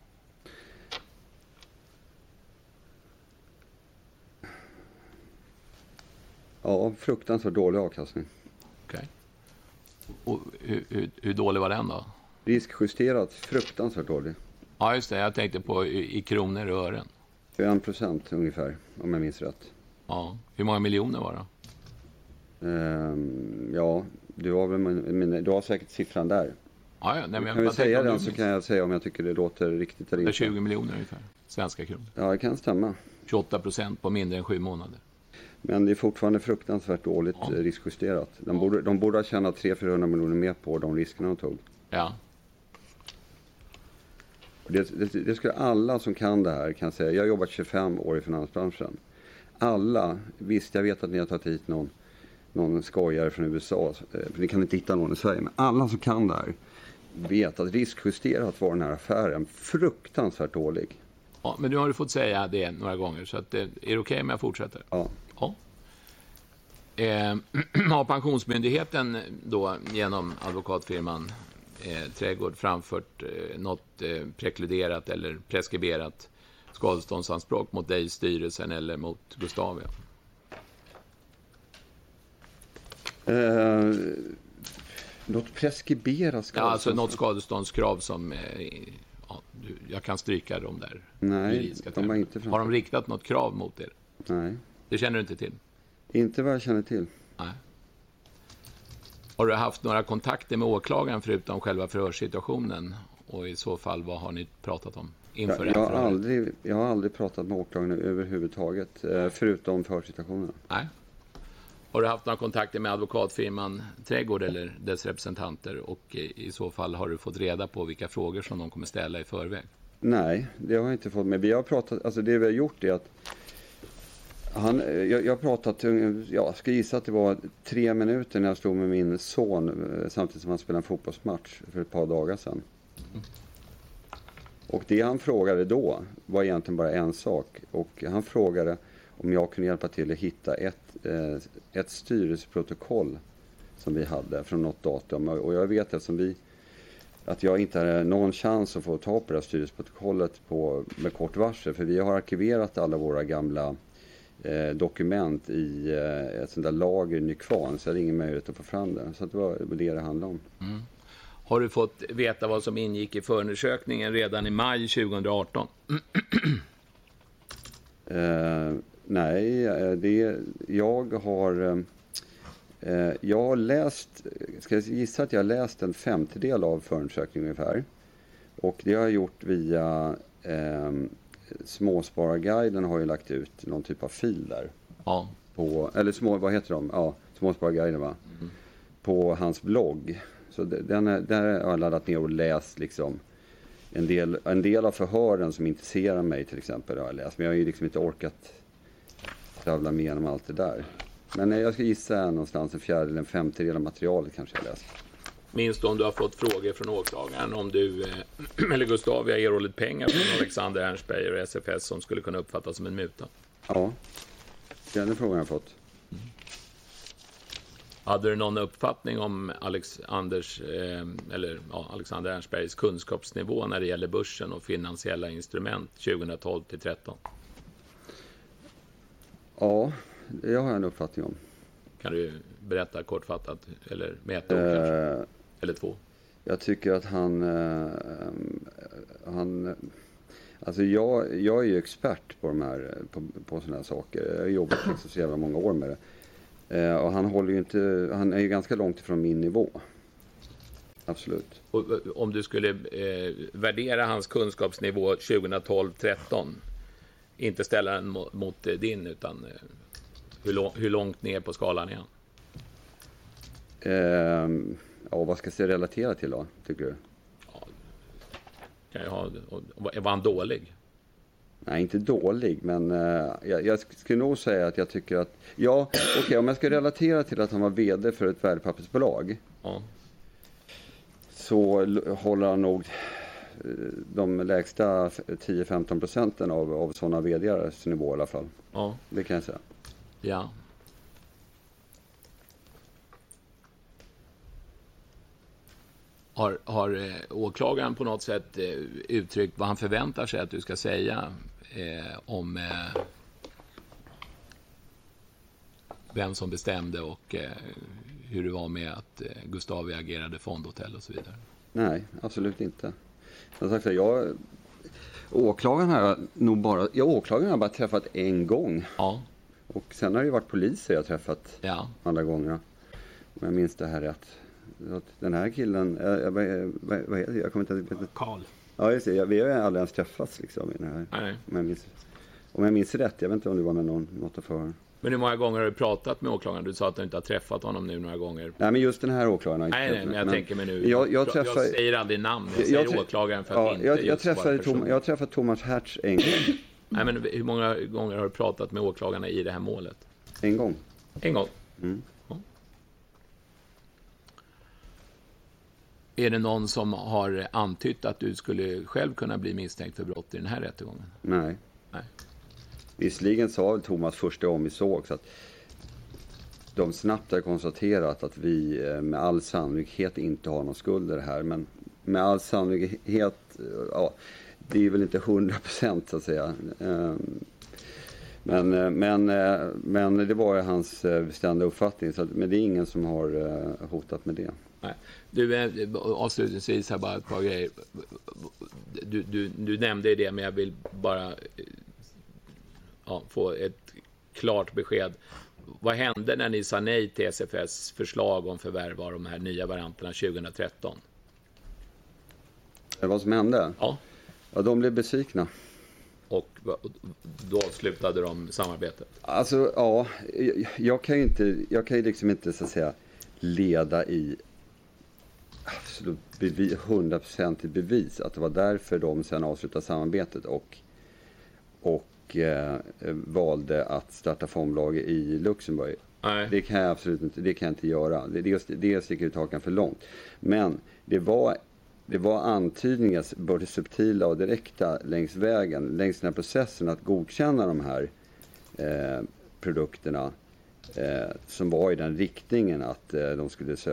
Ja, fruktansvärt dålig avkastning. Okej. Och hur dålig var den då? Riskjusterat, fruktansvärt dålig. Ja, just det. Jag tänkte på i kronor och ören. 1% ungefär, om jag minns rätt. Ja. Hur många miljoner var det? Ja, du har säkert siffran där. Ja, nej, men kan vi säga den så kan jag säga om jag tycker det låter riktigt eller inte. 20 miljoner ungefär, svenska kronor. Ja, det kan stämma. 28% på mindre än 7 månader. Men det är fortfarande fruktansvärt dåligt riskjusterat. De borde ha tjänat 300-400 miljoner mer på de riskerna de tog. Ja. Det skulle alla som kan det här kan säga. Jag har jobbat 25 år i finansbranschen. Alla, visst jag vet att ni har tagit hit någon skojare från USA. För ni kan inte hitta någon i Sverige. Men alla som kan det här vet att riskjusterat var den här affären fruktansvärt dålig. Ja, men nu har du fått säga det några gånger. Så att, är det okej om jag fortsätter? Ja. Har pensionsmyndigheten då genom advokatfirman Trädgård framfört något prekluderat eller preskriberat skadeståndsanspråk mot dig, styrelsen eller mot Gustavia? Något preskriberat skadestånd? Ja, alltså något skadeståndskrav som jag kan stryka dem där. Nej, de har inte framfört. Har de riktat något krav mot er? Nej. Det känner du inte till? Inte vad jag känner till. Nej. Har du haft några kontakter med åklagaren förutom själva förhörssituationen? Och i så fall, vad har ni pratat om inför jag har aldrig pratat med åklagaren överhuvudtaget, förutom förhörssituationen. Nej. Har du haft några kontakter med advokatfirman Trädgård eller dess representanter, och i så fall har du fått reda på vilka frågor som de kommer ställa i förväg? Nej, det har jag inte fått med. Vi har pratat, alltså det vi har gjort är att jag har pratat, jag ska gissa att det var 3 minuter när jag stod med min son samtidigt som han spelade en fotbollsmatch för ett par dagar sedan. Och det han frågade då var egentligen bara en sak. Och han frågade om jag kunde hjälpa till att hitta ett styrelseprotokoll som vi hade från något datum. Och jag vet att jag inte hade någon chans att få ta på det här styrelseprotokollet med kort varsel. För vi har arkiverat alla våra gamla dokument i ett sånt där lager i Nykvarn, så det är ingen möjlighet att få fram det. Så det var det handlade om. Mm. Har du fått veta vad som ingick i förundersökningen redan i maj 2018? Nej, jag har läst, ska jag gissa att jag har läst en 50-del av förundersökningen ungefär. Och det har jag gjort via Småspararguiden har ju lagt ut någon typ av fil där. Ja. Vad heter de? Ja, Småspararguiden va? Mm. På hans blogg. Så där har jag laddat ner och läst liksom en del av förhören som intresserar mig till exempel har jag läst. Men jag har ju liksom inte orkat travla med genom allt det där. Men jag ska gissa någonstans en fjärde eller en femtedel av materialet kanske jag läst. Minns du om du har fått frågor från åklagaren om du eller Gustavia erhållit pengar från Alexander Ernstberger och SFS som skulle kunna uppfattas som en muta? Ja, den frågan har jag fått. Mm. Hade du någon uppfattning om Alexander Ernstbergs kunskapsnivå när det gäller börsen och finansiella instrument 2012 till 2013? Ja, det har jag en uppfattning om. Kan du berätta kortfattat eller med ett ord kanske? Eller 2? Jag tycker att han alltså jag är ju expert på de här på såna här saker. Jag har jobbat liksom så jävla många år med det. Och han är ju ganska långt ifrån min nivå. Absolut. Och om du skulle värdera hans kunskapsnivå 2012-13, inte ställa den mot din, utan hur långt ner på skalan är han? Ja, vad ska jag relatera till då, tycker du? Ja, var han dålig? Nej, inte dålig, men jag skulle nog säga att jag tycker att... Ja, okej, om jag ska relatera till att han var vd för ett värdepappersbolag, så håller han nog de lägsta 10-15% av sådana vd:ars nivå i alla fall. Ja. Det kan jag säga. Ja. Har åklagaren på något sätt uttryckt vad han förväntar sig att du ska säga om vem som bestämde och hur det var med att Gustavia agerade fondhotell och så vidare? Nej, absolut inte. Som sagt, åklagaren har bara träffat en gång. Ja. Och sen har det varit poliser jag träffat andra gånger. Om jag minns det här rätt. Den här killen, vad heter jag kommer inte ihåg. Karl. Ja, just det. Vi har ju aldrig ens träffats liksom i den här. Nej. Om jag minns rätt, jag vet inte om det var med något av förhören. Men hur många gånger har du pratat med åklagaren? Du sa att du inte har träffat honom nu några gånger. Nej, men just den här åklagaren. Nej, men jag tänker mig nu. Jag säger aldrig namn. Jag säger åklagaren för att jag har träffat Thomas Hertz en gång. Nej, men hur många gånger har du pratat med åklagarna i det här målet? En gång. En gång? Mm. Ja. Är det någon som har antytt att du skulle själv kunna bli misstänkt för brott i den här rättegången? Nej. Visserligen sa Thomas första gången vi såg så att de snabbt har konstaterat att vi med all sannolikhet inte har någon skuld i det här. Men med all sannolikhet, det är väl inte 100% så att säga. Men det var ju hans bestämda uppfattning. Men det är ingen som har hotat med det. Nej. Du, avslutningsvis här bara ett par grejer. Du nämnde det, men jag vill bara få ett klart besked. Vad hände när ni sa nej till SFS förslag om förvärv av de här nya varianterna 2013? Vad som hände? Ja. Ja, de blev besvikna. och då slutade de samarbetet. Alltså, ja, jag kan ju liksom inte så att säga leda i absolut 100% bevis att det var därför de sen avslutade samarbetet och valde att starta fondbolag i Luxemburg. Nej. Det kan jag absolut inte, det kan jag inte göra. Det sticker ut hakan för långt. Men det var antydningar, både subtila och direkta längs vägen, längs den här processen att godkänna de här produkterna som var i den riktningen att de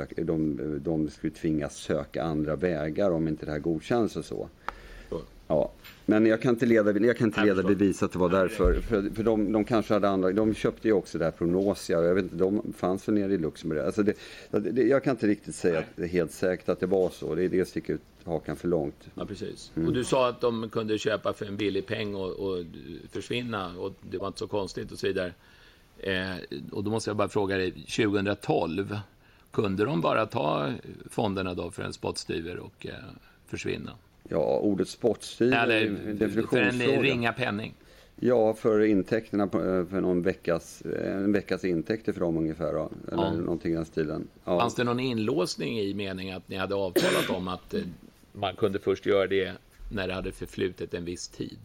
skulle tvingas söka andra vägar om inte det här godkänns och så. Ja, men jag kan inte leda bevis att det var därför. För de kanske hade andra. De köpte ju också det här Prognosia. Jag vet inte, de fanns för nere i Luxemburg. Alltså jag kan inte riktigt säga att det är helt säkert att det var så. Det sticker ut hakan för långt. Ja, precis. Och du sa att de kunde köpa för en billig peng och försvinna. Och det var inte så konstigt och så vidare. Och då måste jag bara fråga dig, 2012 kunde de bara ta fonderna då för en spottstyver och försvinna? Ja, ordet spottstyver är en definitionsfråga. För en ringa penning. Ja, för intäkterna för en veckas intäkter för dem ungefär då, eller någonting i den stilen. Ja. Fanns det någon inlåsning i mening att ni hade avtalat om att man kunde först göra det när det hade förflutit en viss tid?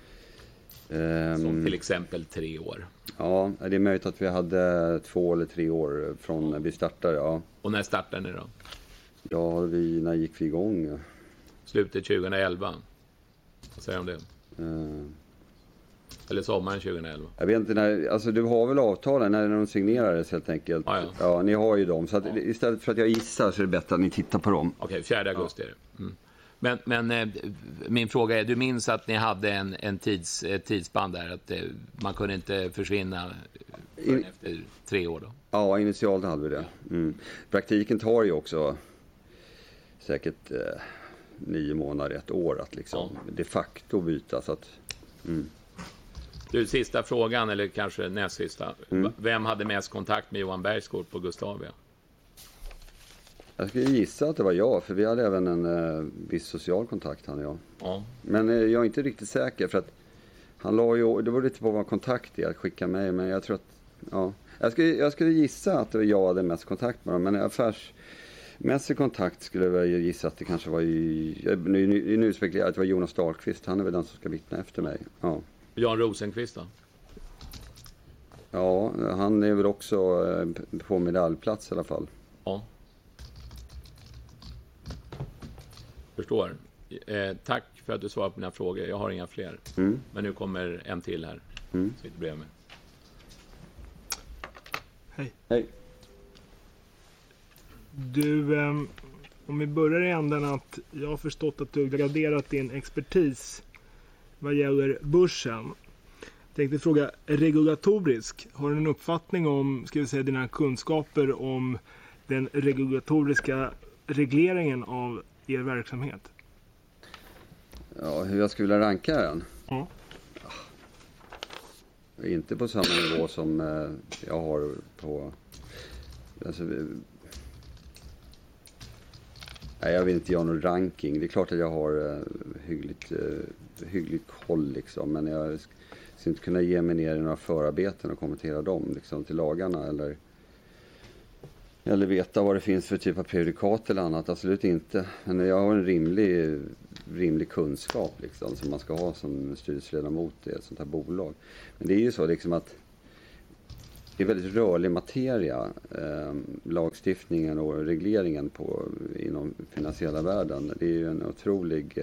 Som till exempel 3 år. Ja, det är möjligt att vi hade 2 eller 3 år från när vi startade, ja. Och när startade ni då? Ja, när gick vi igång? Slutet 2011. Vad säger du om det? Eller sommaren 2011. Jag vet inte när, alltså du har väl avtalen när de signerades helt enkelt. Ja, ni har ju dem. Så att istället för att jag gissar så är det bättre att ni tittar på dem. Okej, 4 augusti är det. Men min fråga är, du minns att ni hade ett tidsspann där, att man kunde inte försvinna efter 3 år då? Ja, initialt hade vi det. Praktiken tar ju också säkert 9 månader, 1 år att liksom de facto byta. Så att, Du, sista frågan, eller kanske näst sista. Vem hade mest kontakt med Johan Bergsgård på Gustavia? Jag skulle gissa att det var jag, för vi hade även en viss social kontakt, han och jag. Ja. Men jag är inte riktigt säker, för att han la ju, det var lite på vad kontakt är att skicka mig, men jag tror att, ja. Jag skulle gissa att det var jag hade mest kontakt med dem, men affärsmässig kontakt skulle jag gissa att det kanske var nu spekulerar jag att det var Jonas Dahlqvist, han är väl den som ska vittna efter mig. Ja. Jan Rosenqvist då? Ja, han är väl också på medaljplats i alla fall. Ja. Förstår. Tack för att du svarade på mina frågor. Jag har inga fler. Men nu kommer en till här. Sitter bredvid mig. Hej. Hej. Du, om vi börjar i änden att jag har förstått att du har graderat din expertis vad gäller börsen. Jag tänkte fråga, regulatorisk, har du en uppfattning om, ska vi säga, dina kunskaper om den regulatoriska regleringen av er verksamhet? Ja, hur jag skulle vilja ranka den? Ja. Inte på samma nivå som jag har på... Alltså, nej, jag vill inte göra någon ranking. Det är klart att jag har hyggligt koll liksom, men jag ska inte kunna ge mig ner i några förarbeten och kommentera dem liksom, till lagarna eller veta vad det finns för typ av prejudikat eller annat. Absolut inte. Men jag har en rimlig kunskap liksom, som man ska ha som styrelseledamot i ett sånt här bolag. Men det är ju så liksom att det är väldigt rörlig materia, lagstiftningen och regleringen inom finansiella världen. Det är ju en otrolig,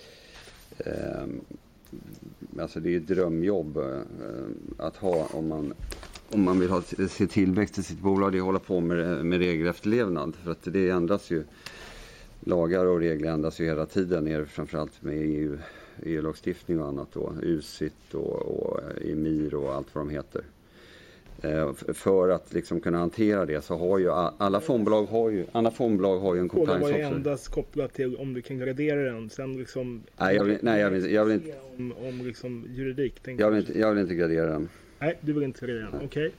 alltså det är ett drömjobb att ha om man vill se tillväxt i sitt bolag. Det är att hålla på med regelefterlevnad, för att det ändras ju, lagar och regler ändras ju hela tiden, framförallt med EU-lagstiftning och annat då, UCIT och EMIR och allt vad de heter. För att liksom kunna hantera det så har ju alla fondbolag har ju en compliance officer. Det var ju endast kopplat till om du kan gradera den, sen liksom... Nej, jag vill inte... Om liksom juridik. Jag vill inte gradera den. Nej, du vill inte gradera den, okej.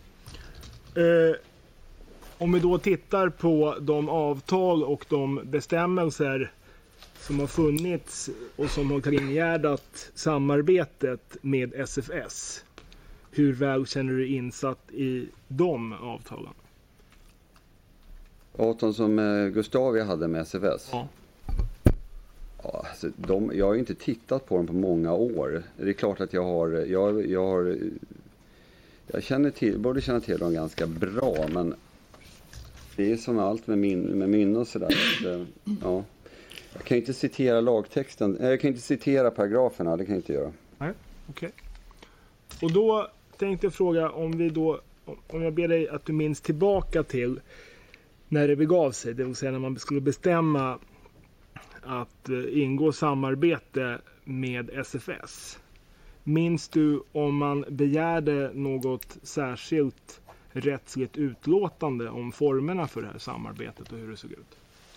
Om vi då tittar på de avtal och de bestämmelser som har funnits och som har kringgärdat samarbetet med SFS. Hur väl känner du insatt i de avtalen? Avtal som Gustavia hade med SFS? Ja. Ja, alltså jag har ju inte tittat på dem på många år. Det är klart att jag borde känna till dem ganska bra, men det är som allt med minne och sådär. Ja. Jag kan inte citera lagtexten, jag kan inte citera paragraferna, det kan jag inte göra. Nej, okej. Och då tänkte jag fråga om jag ber dig att du minns tillbaka till när det begav sig, det vill säga när man skulle bestämma att ingå samarbete med SFS. Minns du om man begärde något särskilt rättsligt utlåtande om formerna för det här samarbetet och hur det såg ut?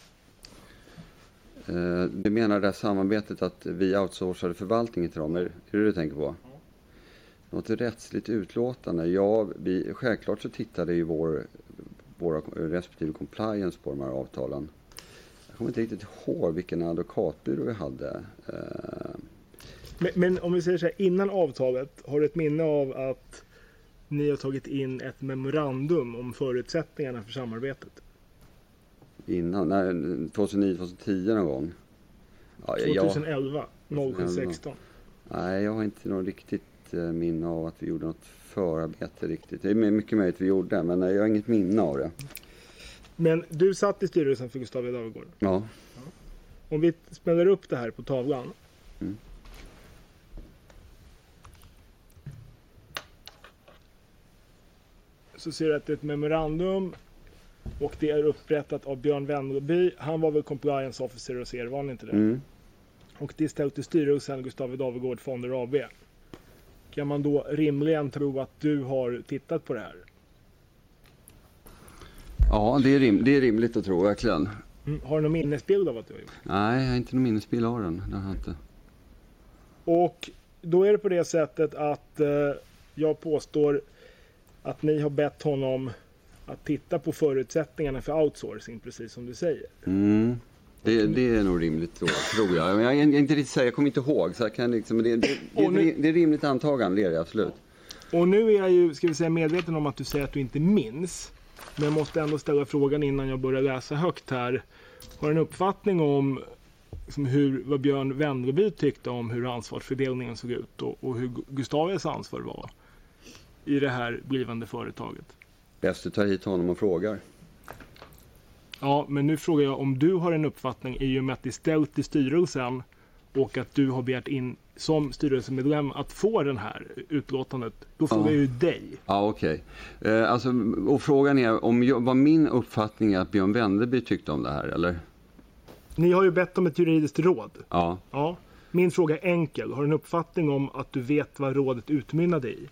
Du menar det här samarbetet att vi outsourcade förvaltningen till dem, är det du tänker på? Något rättsligt utlåtande? Ja, självklart så tittade ju våra respektive compliance på de här avtalen. Jag kommer inte riktigt ihåg vilken advokatbyrå vi hade. Men om vi säger så här, innan avtalet, har du ett minne av att ni har tagit in ett memorandum om förutsättningarna för samarbetet? Innan? Nej, 2009-2010 någon gång. Ja, 2011, 07-16. Nej, jag har inte någon riktigt minne av att vi gjorde något förarbete riktigt. Det är mycket möjligt vi gjorde, men jag har inget minne av det. Men du satt i styrelsen för Gustavia Davigård? Ja. Om vi spelar upp det här på tavlan. Mm. Så ser du att det är ett memorandum och det är upprättat av Björn Wennerby. Han var väl compliance officer och ser, var inte det? Mm. Och det är ställt till styrelsen Gustavia Davigård Fonder AB. Kan man då rimligen tro att du har tittat på det här? Ja, det är rimligt att tro, verkligen. Har du någon minnesbild av att du har gjort? Nej, jag har inte någon minnesbild av den. Det har jag inte. Och då är det på det sättet att jag påstår att ni har bett honom att titta på förutsättningarna för outsourcing, precis som du säger. Mm. Det är nog rimligt då, tror jag. Men jag är inte riktigt säker, jag kommer inte ihåg. Så jag kan liksom, det är rimligt antagande, det är det absolut. Och nu är jag ju, ska vi säga, medveten om att du säger att du inte minns. Men jag måste ändå ställa frågan innan jag börjar läsa högt här. Har du en uppfattning om liksom, vad Björn Wennerby tyckte om hur ansvarsfördelningen såg ut och hur Gustavias ansvar var i det här blivande företaget? Bäst du tar hit honom och frågar. Ja, men nu frågar jag om du har en uppfattning i och med att det är ställt i styrelsen och att du har begärt in som styrelsemedlem att få den här utlåtandet. Då frågar jag ju dig. Ja, okej. Och frågan är vad min uppfattning är att Björn Wennerby tyckte om det här, eller? Ni har ju bett om ett juridiskt råd. Ja. Min fråga är enkel. Har du en uppfattning om att du vet vad rådet utmynnade i?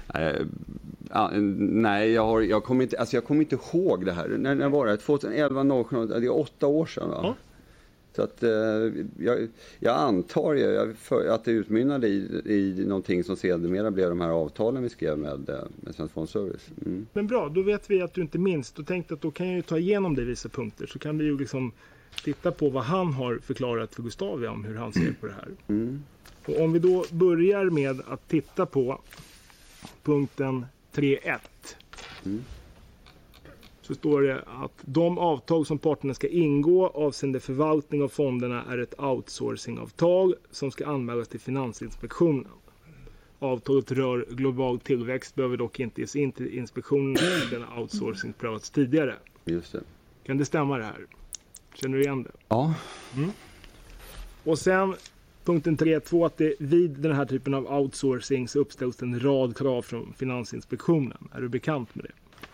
Nej, jag kommer inte ihåg det här. När var det? 2011, 07, det är 8 år sedan, va? Ja. Så att jag antar att det utmynnade i någonting som sedermera blev de här avtalen vi skrev med Svensk Fondservice. Mm. Men bra, då vet vi att du inte minns. Då tänkte att då kan jag ju ta igenom det i vissa punkter. Så kan vi ju liksom titta på vad han har förklarat för Gustavia om hur han ser på det här. Mm. Och om vi då börjar med att titta på punkten 3.1. Mm. Så står det att de avtal som parterna ska ingå avseende förvaltning av fonderna är ett outsourcingavtal som ska anmälas till Finansinspektionen. Avtalet rör global tillväxt, behöver dock inte ges in till inspektionen när denna outsourcing prövats tidigare. Just det. Kan det stämma det här? Känner du igen det? Ja. Mm. Och sen punkten 3.2 att det vid den här typen av outsourcing så uppställs en rad krav från Finansinspektionen. Är du bekant med det?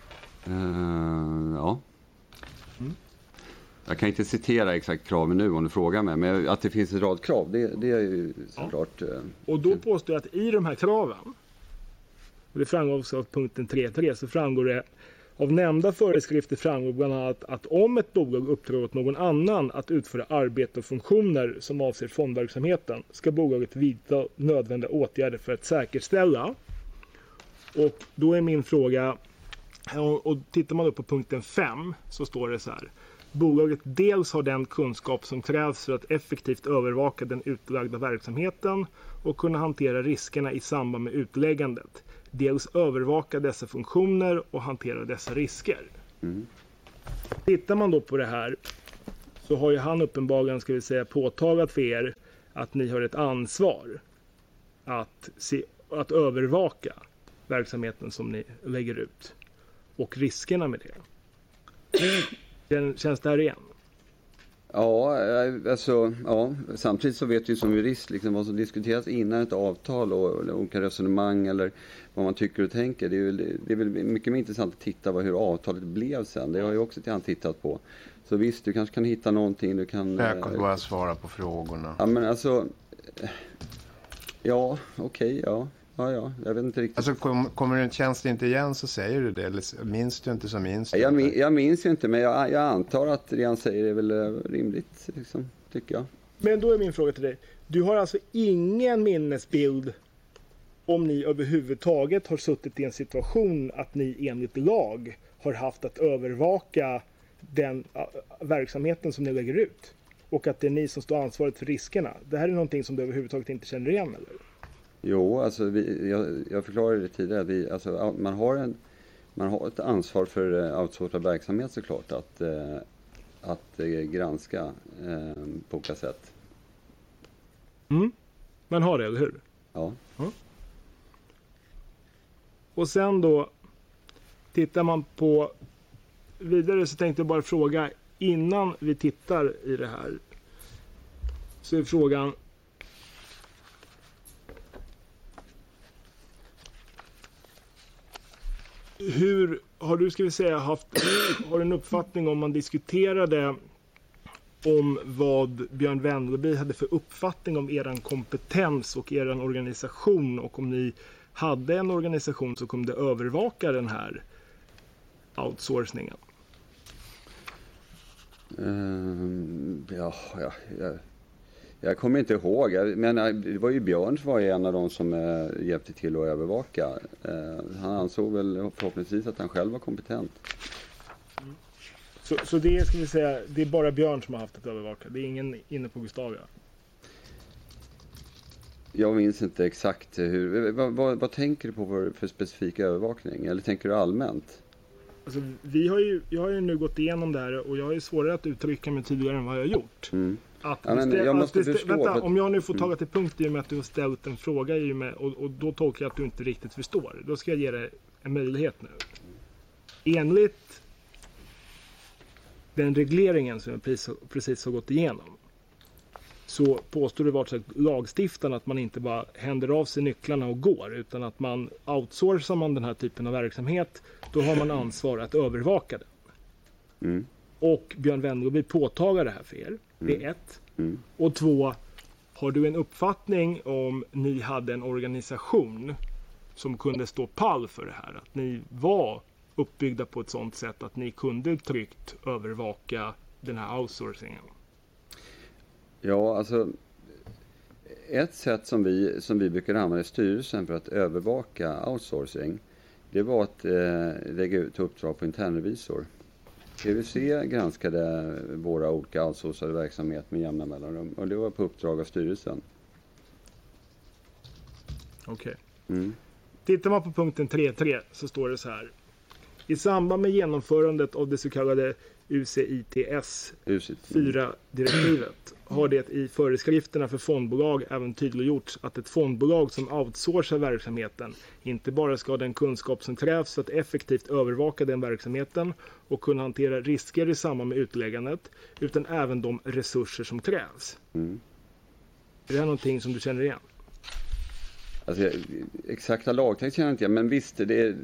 Ja. Mm. Jag kan inte citera exakt kraven nu om du frågar mig, men att det finns en rad krav, det är ju såklart. Och då påstår jag att i de här kraven, och det framgår också av punkten 3.3, så framgår det av nämnda föreskrifter framgår bland annat att om ett bolag uppdrar åt någon annan att utföra arbete och funktioner som avser fondverksamheten ska bolaget vidta nödvändiga åtgärder för att säkerställa. Och då är min fråga, och tittar man upp på punkten 5 så står det så här: bolaget dels har den kunskap som krävs för att effektivt övervaka den utlagda verksamheten och kunna hantera riskerna i samband med utläggandet. Dels övervaka dessa funktioner och hantera dessa risker. Tittar man då på det här så har ju han uppenbarligen, ska vi säga, påtalat för er att ni har ett ansvar att övervaka verksamheten som ni lägger ut och riskerna med det. Känns det här igen? Ja, alltså, ja, samtidigt så vet vi som jurist liksom vad som diskuteras innan ett avtal och olika resonemang eller vad man tycker och tänker. Det är väl mycket mer intressant att titta på hur avtalet blev sen. Det har jag också tittat på. Så visst, du kanske kan hitta någonting. Du kan, jag kan bara svara på frågorna. Ja, men alltså... Ja, okej, ja. Ja, jag vet inte riktigt. Alltså känns det inte igen så säger du det. Eller minns du inte så minns du jag minns ju inte, men jag antar att det han säger är väl rimligt, liksom, tycker jag. Men då är min fråga till dig. Du har alltså ingen minnesbild om ni överhuvudtaget har suttit i en situation att ni enligt lag har haft att övervaka den verksamheten som ni lägger ut. Och att det är ni som står ansvaret för riskerna. Det här är någonting som du överhuvudtaget inte känner igen, eller? Jo, alltså jag förklarade det tidigare. Alltså, man har ett ansvar för outsourcad verksamhet såklart att granska på olika sätt. Man har det, eller hur? Ja. Och sen då tittar man på vidare, så tänkte jag bara fråga innan vi tittar i det här, så är frågan: hur har du, ska vi säga, har en uppfattning om man diskuterade om vad Björn Wennerby hade för uppfattning om eran kompetens och eran organisation, och om ni hade en organisation som kunde övervaka den här outsourcingen? Jag kommer inte ihåg. Men det var ju Björn som var en av de som hjälpte till att övervaka. Han ansåg väl förhoppningsvis att han själv var kompetent. Så det, ska vi säga, det är bara Björn som har haft att övervaka. Det är ingen inne på Gustavia. Jag minns inte exakt hur. Vad tänker du på för specifik övervakning? Eller tänker du allmänt? Alltså, jag har ju nu gått igenom det här och jag har ju svårare att uttrycka mig tydligare än vad jag har gjort. Om jag nu får ta till punkt i och med att du har ställt en fråga i och med, och då tolkar jag att du inte riktigt förstår. Då ska jag ge dig en möjlighet nu. Enligt den regleringen som jag precis har gått igenom, så påstår det vart lagstiftaren att man inte bara händer av sig nycklarna och går, utan att man outsourcar man den här typen av verksamhet, då har man ansvar att övervaka den. Och Björn Wennerby påtalar det här för er. Det är 1. Och 2, har du en uppfattning om ni hade en organisation som kunde stå pall för det här? Att ni var uppbyggda på ett sådant sätt att ni kunde tryggt övervaka den här outsourcingen? Ja, alltså ett sätt som vi brukar använda i styrelsen för att övervaka outsourcing, det var att lägga ut uppdrag på internrevisor. PwC granskade våra olika outsourcade verksamhet med jämna mellanrum, och det var på uppdrag av styrelsen. Okej. Tittar man på punkten 3.3 så står det så här: i samband med genomförandet av det så kallade UCITS 4-direktivet har det i föreskrifterna för fondbolag även tydliggjorts att ett fondbolag som outsourcar verksamheten inte bara ska ha den kunskap som krävs för att effektivt övervaka den verksamheten och kunna hantera risker i samband med utläggandet, utan även de resurser som krävs. Är det här någonting som du känner igen? Alltså, exakta lagtext känner jag inte igen, men visst,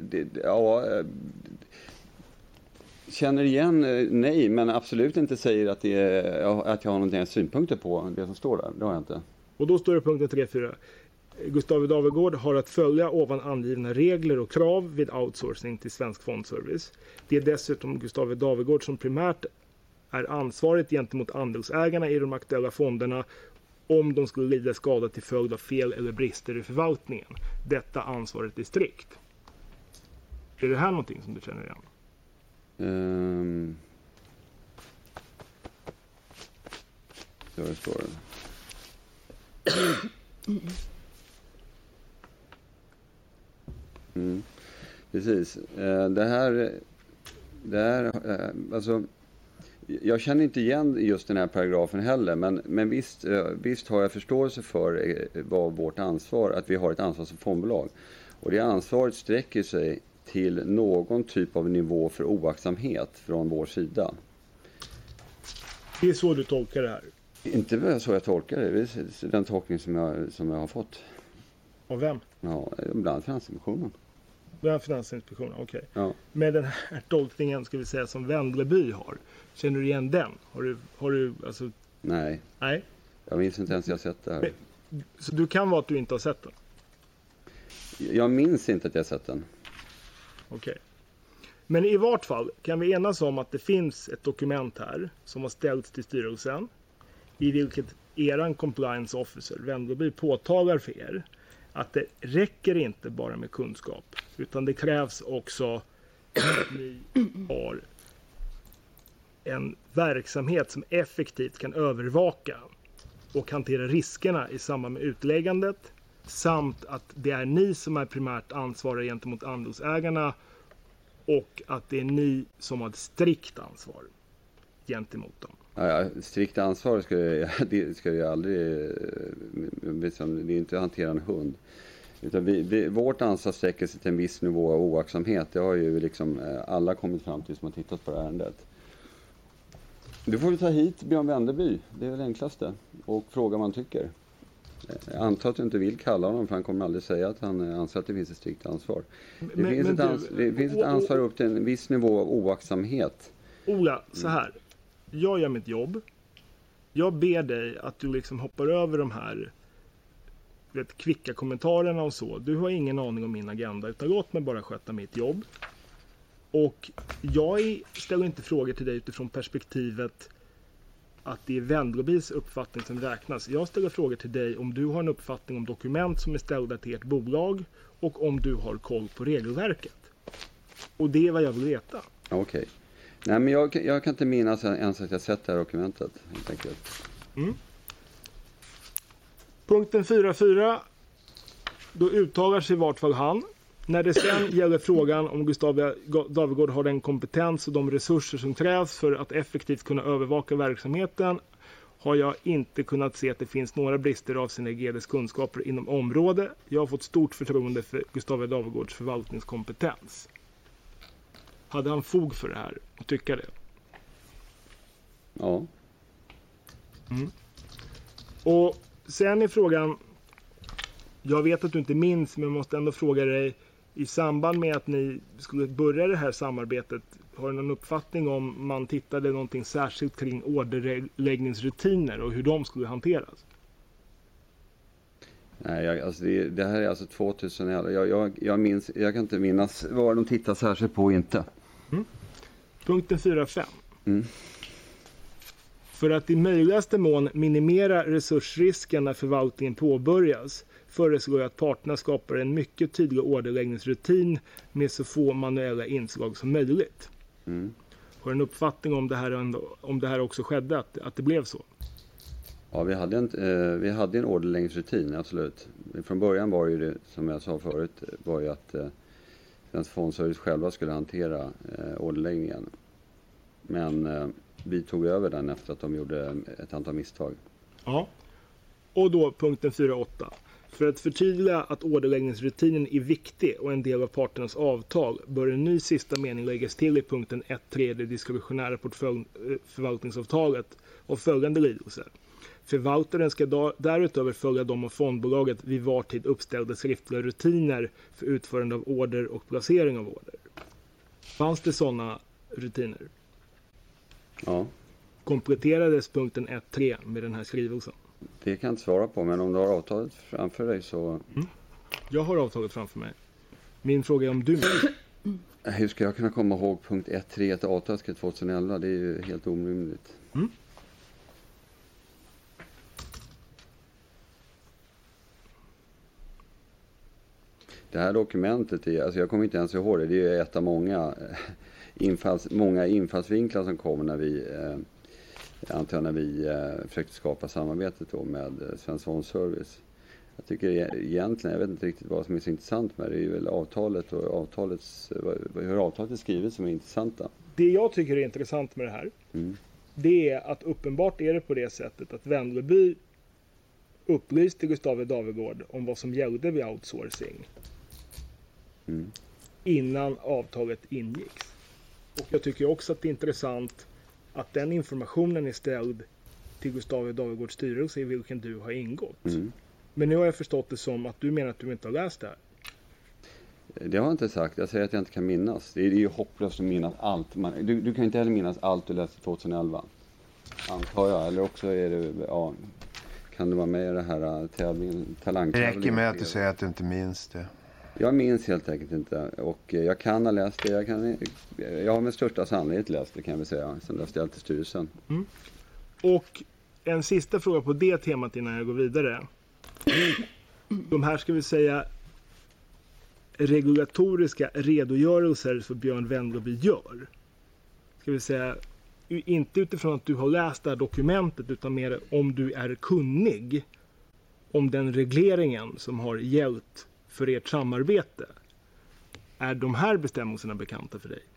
känner igen, nej, men absolut inte säger att jag har någonting synpunkter på det som står där. Det har jag inte. Och då står det punkten 3.4. Gustav Davegård har att följa ovan angivna regler och krav vid outsourcing till Svensk Fondservice. Det är dessutom Gustav Davegård som primärt är ansvarigt gentemot andelsägarna i de aktuella fonderna om de skulle lida skada till följd av fel eller brister i förvaltningen. Detta ansvaret är strikt. Är det här någonting som du känner igen? Så det står det. Precis. Det här alltså, jag känner inte igen just den här paragrafen heller, men visst har jag förståelse för vad vårt ansvar, att vi har ett ansvar som fondbolag. Och det ansvaret sträcker sig till någon typ av nivå för oaktsamhet från vår sida. Det är så du tolkar det här? Inte så jag tolkar det. Det är den tolkning som jag har fått. Av vem? Ja, bland Finansinspektionen. Bland Finansinspektionen, okej. Ja. Med den här tolkningen, ska vi säga, som Wendleby har. Känner du igen den? Har du alltså... Nej. Nej. Jag minns inte ens jag har sett det här. Så du kan vara att du inte har sett den? Jag minns inte att jag har sett den. Okej. Men i vart fall kan vi enas om att det finns ett dokument här som har ställts till styrelsen i vilket eran compliance officer, Wendleby, påtalar för er att det räcker inte bara med kunskap, utan det krävs också att ni har en verksamhet som effektivt kan övervaka och hantera riskerna i samband med utläggandet, samt att det är ni som är primärt ansvariga gentemot andelsägarna och att det är ni som har ett strikt ansvar gentemot dem. Ja, strikt ansvar ska jag aldrig, det är inte att hantera en hund. Utan vårt ansvar sträcker sig till en viss nivå av oaktsamhet. Det har ju liksom alla kommit fram till som har tittat på ärendet. Du får ta hit Björn Wendleby, det är väl enklaste, och fråga vad han tycker. Jag antar att du inte vill kalla honom, för han kommer aldrig säga att han anser att det finns ett strikt ansvar. Det finns ett ansvar upp till en viss nivå av oaktsamhet. Ola, så här. Jag gör mitt jobb. Jag ber dig att du liksom hoppar över de här kvicka kommentarerna och så. Du har ingen aning om min agenda, utan låt mig bara sköta mitt jobb. Och jag ställer inte frågor till dig utifrån perspektivet att det är Wendlebys uppfattning som räknas. Jag ställer frågor till dig om du har en uppfattning om dokument som är ställda till ert bolag och om du har koll på regelverket. Och det är vad jag vill veta. Okej. Nej, men jag kan inte minnas ens att jag sett det här dokumentet, helt enkelt. Punkten 4.4. Då uttalar sig i vart fall han. När det sen gäller frågan om Gustav Davigård har den kompetens och de resurser som krävs för att effektivt kunna övervaka verksamheten, har jag inte kunnat se att det finns några brister avseende GDs kunskaper inom området. Jag har fått stort förtroende för Gustav Davigårds förvaltningskompetens. Hade han fog för det här och tycka det? Ja. Och sen är frågan, jag vet att du inte minns, men jag måste ändå fråga dig, i samband med att ni skulle börja det här samarbetet, har du någon uppfattning om man tittade någonting särskilt kring orderläggningsrutiner och hur de skulle hanteras? Nej, alltså det här är alltså 2011. Jag kan inte minnas vad de tittar särskilt på inte. Punkten 4.5. För att i möjligaste mån minimera resursrisken när förvaltningen påbörjas föreslår jag att parterna skapar en mycket tydlig orderläggningsrutin med så få manuella inslag som möjligt. Har du en uppfattning om det här också skedde, att det blev så? Ja, vi hade en orderläggningsrutin, absolut. Från början var det, som jag sa förut, var ju att Svensk Fondservice själva skulle hantera orderläggningen. Men vi tog över den efter att de gjorde ett antal misstag. Ja. Och då punkten 4.8. För att förtydliga att orderläggningsrutinen är viktig och en del av parternas avtal bör en ny sista mening läggas till i punkten 1.3 det diskretionära förvaltningsavtalet och följande lydelse. Förvaltaren ska därutöver följa de av fondbolaget vid var tid uppställda skriftliga rutiner för utförande av order och placering av order. Fanns det sådana rutiner? Ja. Kompletterades punkten 1.3 med den här skrivelsen? Det kan jag inte svara på, men om du har avtalet framför dig så... Jag har avtalet framför mig. Min fråga är om du... Hur ska jag kunna komma ihåg punkt 1.3 att avtalet ska 2011? Det är ju helt omrimligt. Det här dokumentet, alltså jag kommer inte ens ihåg det, det är ett av många infallsvinklar som kommer när vi antar jag, när vi försökte skapa samarbetet då med Svensk Fondservice. Jag tycker egentligen, jag vet inte riktigt vad som är så intressant med det. Det är väl avtalet och hur avtalet är skrivet som är intressanta. Det jag tycker är intressant med det här, det är att uppenbart är det på det sättet att Wennerby upplyste Gustav Davigård om vad som gällde vid outsourcing innan avtalet ingicks. Och jag tycker också att det är intressant att den informationen är ställd till Gustav Davigårds styrelse i vilken du har ingått. Men nu har jag förstått det som att du menar att du inte har läst det här. Det har jag inte sagt. Jag säger att jag inte kan minnas. Det är ju hopplöst att minnas allt. Du kan inte heller minnas allt du läste 2011. Antar jag. Eller också är det, ja, kan det vara med i det här tävlingen, talangtävlingen. Det räcker med att du säger att du inte minns det. Jag minns helt enkelt inte. Och jag kan ha läst det. Jag har med största sannolikhet läst det, kan jag väl säga. Sen läste jag till styrelsen. Och en sista fråga på det temat innan jag går vidare. De här, ska vi säga, regulatoriska redogörelser som Björn Wennerby gör. Ska vi säga, inte utifrån att du har läst det här dokumentet, utan mer om du är kunnig om den regleringen som har gällt för ert samarbete. Är de här bestämmelserna bekanta för dig?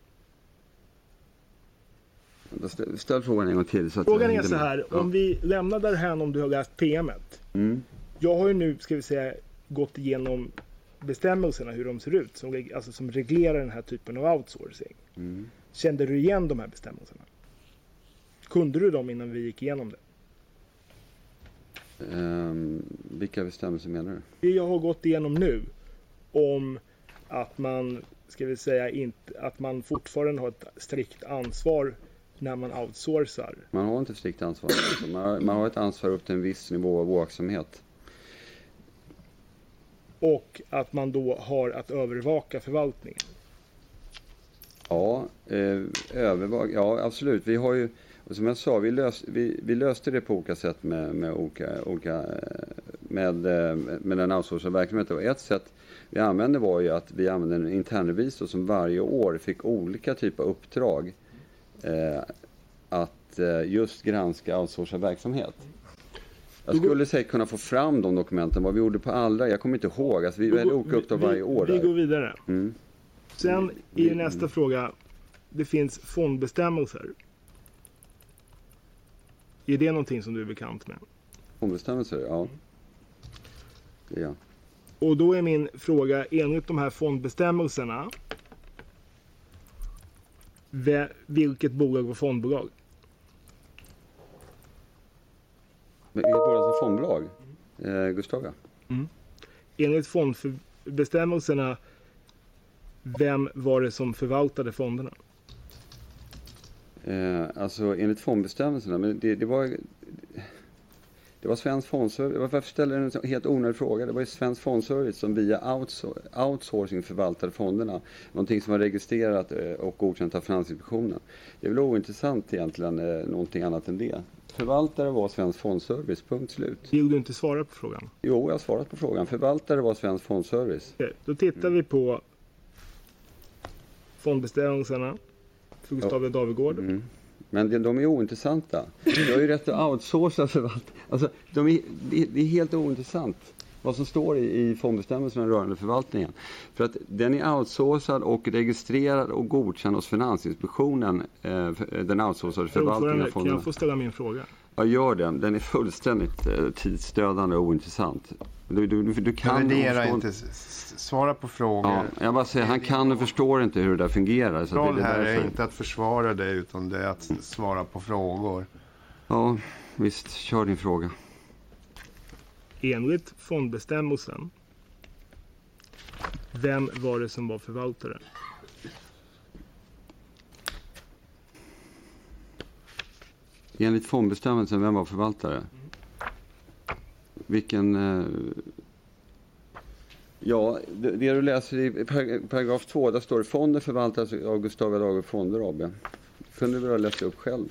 Ställ frågan en gång till. Så att frågan är så här, om vi lämnar därhän om du har läst PM:et. Jag har ju nu, ska vi säga, gått igenom bestämmelserna, hur de ser ut, som reglerar den här typen av outsourcing. Kände du igen de här bestämmelserna? Kunde du dem innan vi gick igenom det? Vilka bestämmelser menar du? Det jag har gått igenom nu, om att man, ska vi säga, att man fortfarande har ett strikt ansvar när man outsourcar. Man har inte strikt ansvar. Man har ett ansvar upp till en viss nivå av vaksamhet. Och att man då har att övervaka förvaltningen. Ja, ja, absolut. Vi har ju, som jag sa, vi löste det på olika sätt med den outsourcade verksamheten. Och ett sätt vi använde var ju att vi använde en internrevisor som varje år fick olika typer av uppdrag att just granska outsourcad verksamhet. Jag skulle säkert kunna få fram de dokumenten, vad vi gjorde på alla. Jag kommer inte ihåg. Alltså, vi hade olika uppdrag varje år. Vi går vidare. Sen i nästa fråga. Det finns fondbestämmelser. Är det någonting som du är bekant med? Fondbestämmelser, ja. Ja. Och då är min fråga, enligt de här fondbestämmelserna, vilket bolag var fondbolag? Vilket bolag som fondbolag? Gustav, ja. Enligt fondbestämmelserna, vem var det som förvaltade fonderna? Alltså enligt fondbestämmelserna, men det var Svensk Fondservice. Varför ställer du en helt onödig fråga? Det var ju Svensk Fondservice som via outsourcing förvaltade fonderna. Någonting som var registrerat och godkänt av Finansinspektionen. Det är väl ointressant egentligen, någonting annat än det. Förvaltare var Svensk Fondservice, punkt slut. Vill du inte svara på frågan? Jo, jag har svarat på frågan. Förvaltare var Svensk Fondservice. Okej, då tittar vi på fondbestämmelserna för Gustav Davigård. Men de är ointressanta. Jag har ju rätt att outsourca förvaltning. Alltså, det är helt ointressant vad som står i fondbestämmelserna rörande förvaltningen. För att den är outsourcad och registrerad och godkänd hos Finansinspektionen, den outsourcade förvaltningen. Kan jag få ställa min fråga? Ja, gör den. Den är fullständigt tidsdödande och ointressant. Du kan inte svara på frågor. Ja, jag bara säger, han kan och förstår inte hur det där fungerar. Så roll här är inte att försvara det, utan det är att svara på frågor. Ja, visst. Kör din fråga. Enligt fondbestämmelsen, vem var det som var förvaltare? Enligt fondbestämmelsen, vem var förvaltare? Vilken... Ja, det du läser i paragraf 2, där står det: fonden förvaltas av Gustav Davigård Fonder AB. Kunde du väl läsa upp själv?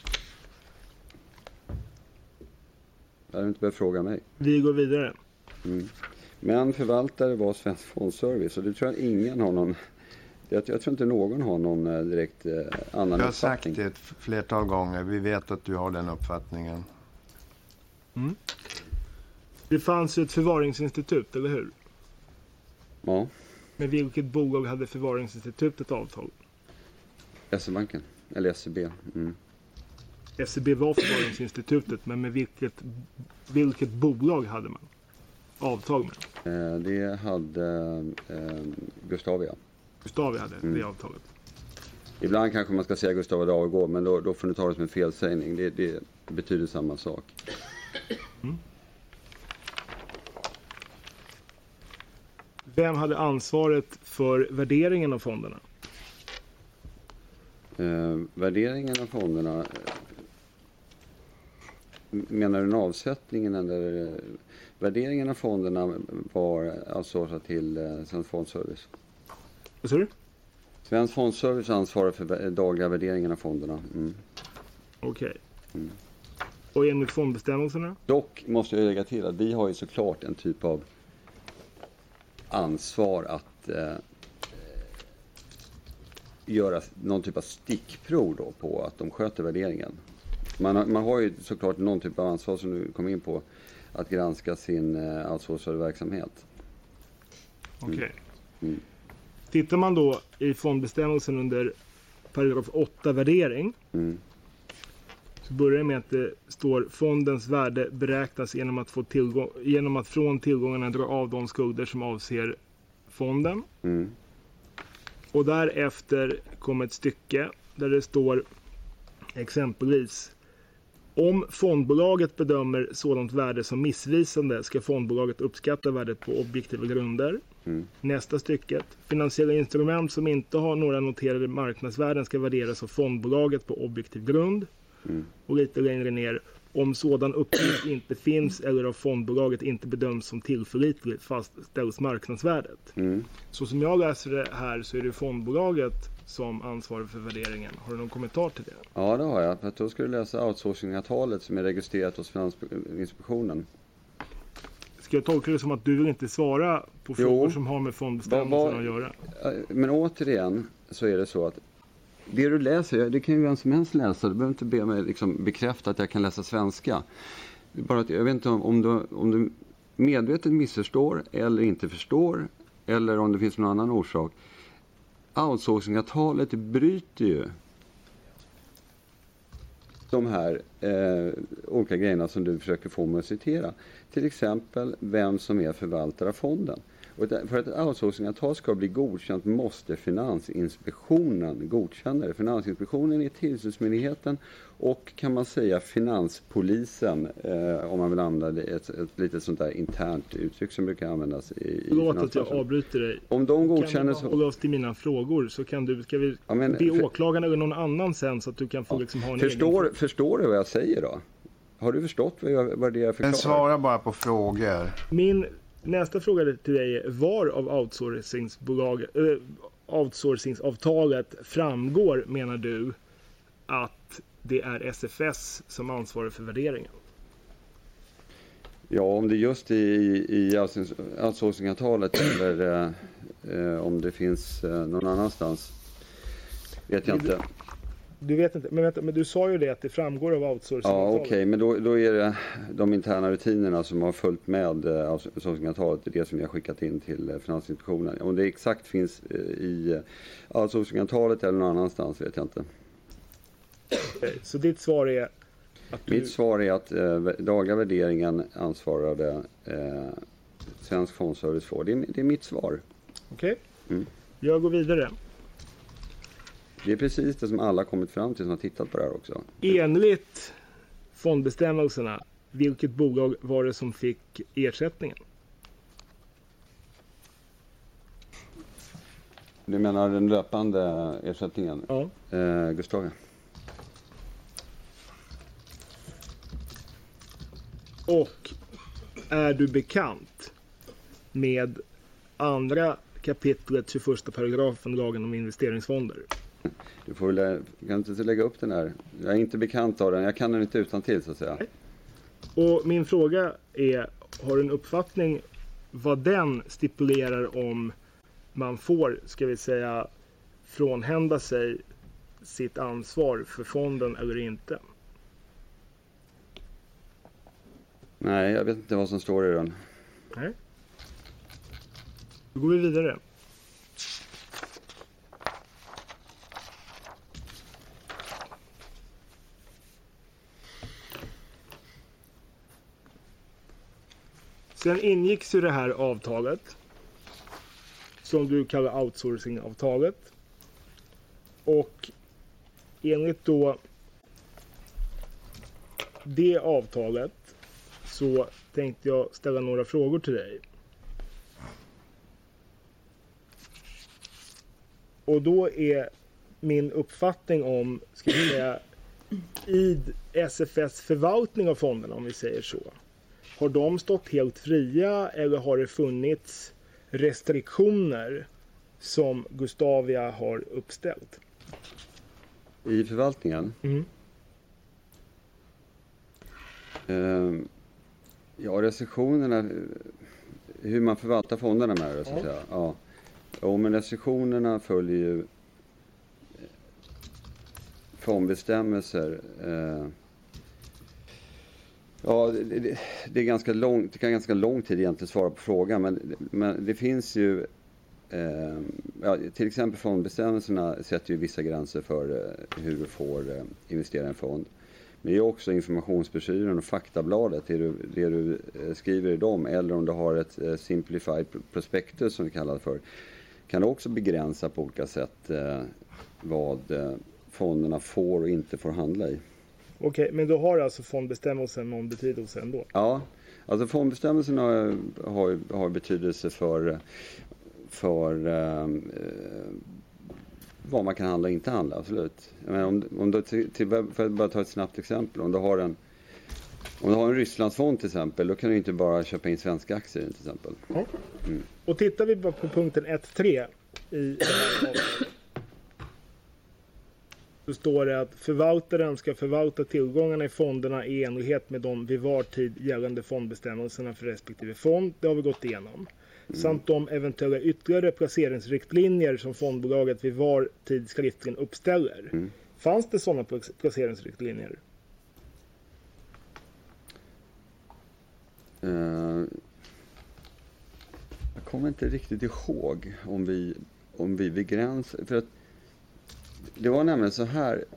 Jag hade inte behövt fråga mig. Vi går vidare. Men förvaltare var Svensk Fondservice, och det tror jag ingen har någon Jag tror inte någon har någon direkt annan Jag har uppfattning. sagt det ett flertal gånger. Vi vet att du har den uppfattningen. Mm. Det fanns ju ett förvaringsinstitut, eller hur? Ja, Med vilket bolag hade förvaringsinstitutet avtal? SE-banken. Eller SEB. Mm. SEB var förvaringsinstitutet, men med vilket bolag hade man avtal med? Det hade Gustavia. Gustavia hade det avtalet. Ibland kanske man ska säga Gustav Dagård, men då får du ta det som en felsägning. Det betyder samma sak. Mm. Vem hade ansvaret för värderingen av fonderna? Värderingen av fonderna, menar du en avsättningen eller värderingen av fonderna var alltså till Svensk Fondservice? Vad sa du? Svensk Fondservice ansvarar för dagliga värderingen av fonderna. Mm. Okej. Och enligt fondbestämmelserna? Dock måste jag lägga till att vi har ju såklart en typ av ansvar att göra någon typ av stickprov då på att de sköter värderingen. Man har ju såklart någon typ av ansvar som du kom in på att granska sin outsourcade verksamhet. Okej. Tittar man då i fondbestämmelsen under paragraf 8 värdering så börjar det med att det står fondens värde beräknas genom att från tillgångarna dra av de skulder som avser fonden. Och därefter kommer ett stycke där det står exempelvis: om fondbolaget bedömer sådant värde som missvisande ska fondbolaget uppskatta värdet på objektiva grunder. Nästa stycket: finansiella instrument som inte har några noterade marknadsvärden ska värderas av fondbolaget på objektiv grund. Och lite längre ner: om sådan uppgift inte finns eller av fondbolaget inte bedöms som tillförlitligt fastställs marknadsvärdet. Så som jag läser det här så är det fondbolaget som ansvarar för värderingen. Har du någon kommentar till det? Ja, det har jag. För att då ska du läsa outsourcingavtalet som är registrerat hos Finansinspektionen. Ska jag tolka det som att du vill inte svara på frågor som har med fondbestämmelserna att göra? Men återigen så är det så att det du läser, det kan ju vem som helst läsa. Du behöver inte be mig liksom bekräfta att jag kan läsa svenska. Bara att jag vet inte om du medvetet missförstår eller inte förstår, eller om det finns någon annan orsak. Outsourcingavtalet bryter ju de här olika grejerna som du försöker få mig att citera. Till exempel vem som är förvaltare av fonden. Och för att ett outsourcingavtal ska bli godkänt måste Finansinspektionen godkänna det. Finansinspektionen är tillsynsmyndigheten och kan man säga finanspolisen, om man vill använda ett litet sånt där internt uttryck som brukar användas i Förlåt att jag avbryter dig. Om de godkänner så... hålla oss till mina frågor så kan du, ska vi be åklagaren eller någon annan sen så att du kan få liksom ha en Förstår du vad jag säger då? Har du förstått vad det är jag förklarar? Men svara bara på frågor. Nästa fråga till dig är: var av outsourcingsavtalet framgår, menar du, att det är SFS som ansvarar för värderingen? Ja, om det just i outsourcingavtalet eller om det finns någon annanstans vet jag inte. Du vet inte, men du sa ju det att det framgår av outsourcingavtalet. Ja, okej, men då är det de interna rutinerna som har följt med outsourcingavtalet, det är det som jag har skickat in till Finansinspektionen. Om det exakt finns i outsourcingavtalet eller någon annanstans vet jag inte. Okay, så ditt svar är att Mitt svar är att dagliga värderingen ansvarade Svensk Fondservice för. Det är mitt svar. Okej, jag går vidare. Det är precis det som alla kommit fram till som har tittat på det här också. Enligt fondbestämmelserna, vilket bolag var det som fick ersättningen? Du menar den löpande ersättningen? Ja. Gustavia. Och är du bekant med andra kapitlet 21 paragrafen lagen om investeringsfonder? Du får väl kan inte lägga upp den här. Jag är inte bekant av den. Jag kan den inte utan till så att säga. Och min fråga är, har du en uppfattning vad den stipulerar om man får, ska vi säga, frånhända sig sitt ansvar för fonden eller inte? Nej, jag vet inte vad som står i den. Nej. Då går vi vidare. Sen ingicks ju det här avtalet som du kallar outsourcing-avtalet. Och enligt då det avtalet så tänkte jag ställa några frågor till dig. Och då är min uppfattning om, ska vi säga, i SFS förvaltning av fonderna, om vi säger så. Har de stått helt fria eller har det funnits restriktioner som Gustavia har uppställt? I förvaltningen? Ja, restriktionerna, hur man förvaltar fonderna med det, så att säga. Ja. Och men restriktionerna följer ju fondbestämmelser. Ja, det är ganska långt, det kan ganska lång tid egentligen svara på frågan, men det finns ju ja, till exempel fondbestämmelserna sätter ju vissa gränser för hur du får investera i en fond. Men det är också informationsbroschyren och faktabladet, det du skriver i dem, eller om du har ett simplified prospectus som vi kallar det för, kan du också begränsa på olika sätt vad fonderna får och inte får handla i. Okej, men då har alltså fondbestämmelsen någon betydelse ändå? Ja, alltså fondbestämmelserna har betydelse för vad man kan handla och inte handla, absolut. Men om du, för att bara ta ett snabbt exempel, om du har en Rysslandsfond till exempel, då kan du inte bara köpa in svenska aktier till exempel. Ja. Och tittar vi på punkten 1.3 i det här avtalet, så står det att förvaltaren ska förvalta tillgångarna i fonderna i enlighet med de vid var tid gällande fondbestämmelserna för respektive fond. Det har vi gått igenom. Samt de eventuella ytterligare placeringsriktlinjer som fondbolaget vid var tid skriftligen uppställer. Fanns det sådana placeringsriktlinjer? Jag kommer inte riktigt ihåg om vi begränsar, för att det var nämligen så här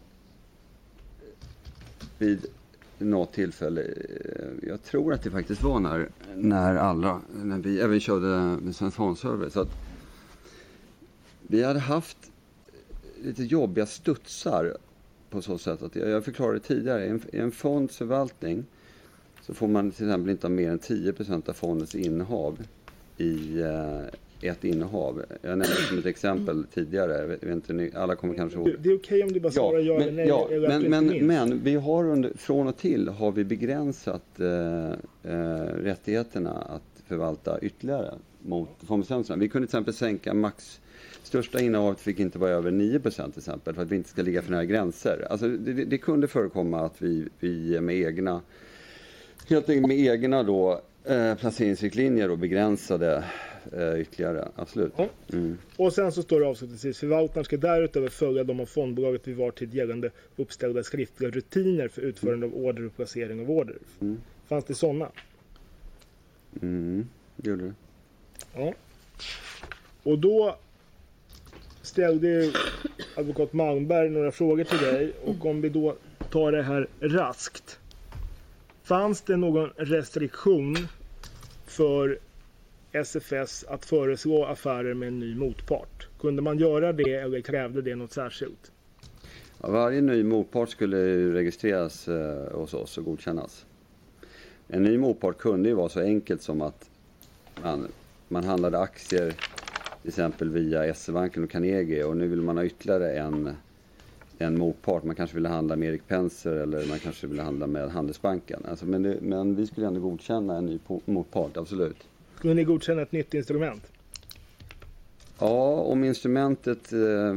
vid något tillfälle, jag tror att det faktiskt var när vi även körde med Svensk Fondservice, att vi hade haft lite jobbiga studsar på så sätt att jag förklarade tidigare, i en fondsförvaltning så får man till exempel inte ha mer än 10% av fondens innehav i ett innehav. Jag nämnde som ett exempel tidigare. Jag vet inte, alla kommer kanske ihåg. Det är okej om du bara svarar ja eller nej. Men vi har från och till har vi begränsat rättigheterna att förvalta ytterligare mot fondbestämmelserna. Vi kunde till exempel sänka största innehavet fick inte vara över 9% till exempel, för att vi inte ska ligga för nära gränser. Alltså det kunde förekomma att vi med egna då placeringsriktlinjer och begränsade ytterligare, absolut. Och sen så står det avslutningsvis: förvaltaren ska därutöver följa de av fondbolaget vid var tid gällande uppställda skriftliga rutiner för utförande av order och placering av order. Fanns det sådana? Gjorde det. Ja. Och då ställde advokat Malmberg några frågor till dig, och om vi då tar det här raskt. Fanns det någon restriktion för SFS att föreslå affärer med en ny motpart? Kunde man göra det eller krävde det något särskilt? Ja, varje ny motpart skulle registreras hos oss och godkännas. En ny motpart kunde ju vara så enkelt som att man handlade aktier till exempel via SE-banken och Carnegie, och nu vill man ha ytterligare en motpart. Man kanske ville handla med Erik Penser, eller man kanske ville handla med Handelsbanken. Alltså, men vi skulle ändå godkänna en ny motpart, absolut. Skulle ni godkänna ett nytt instrument? Ja, om instrumentet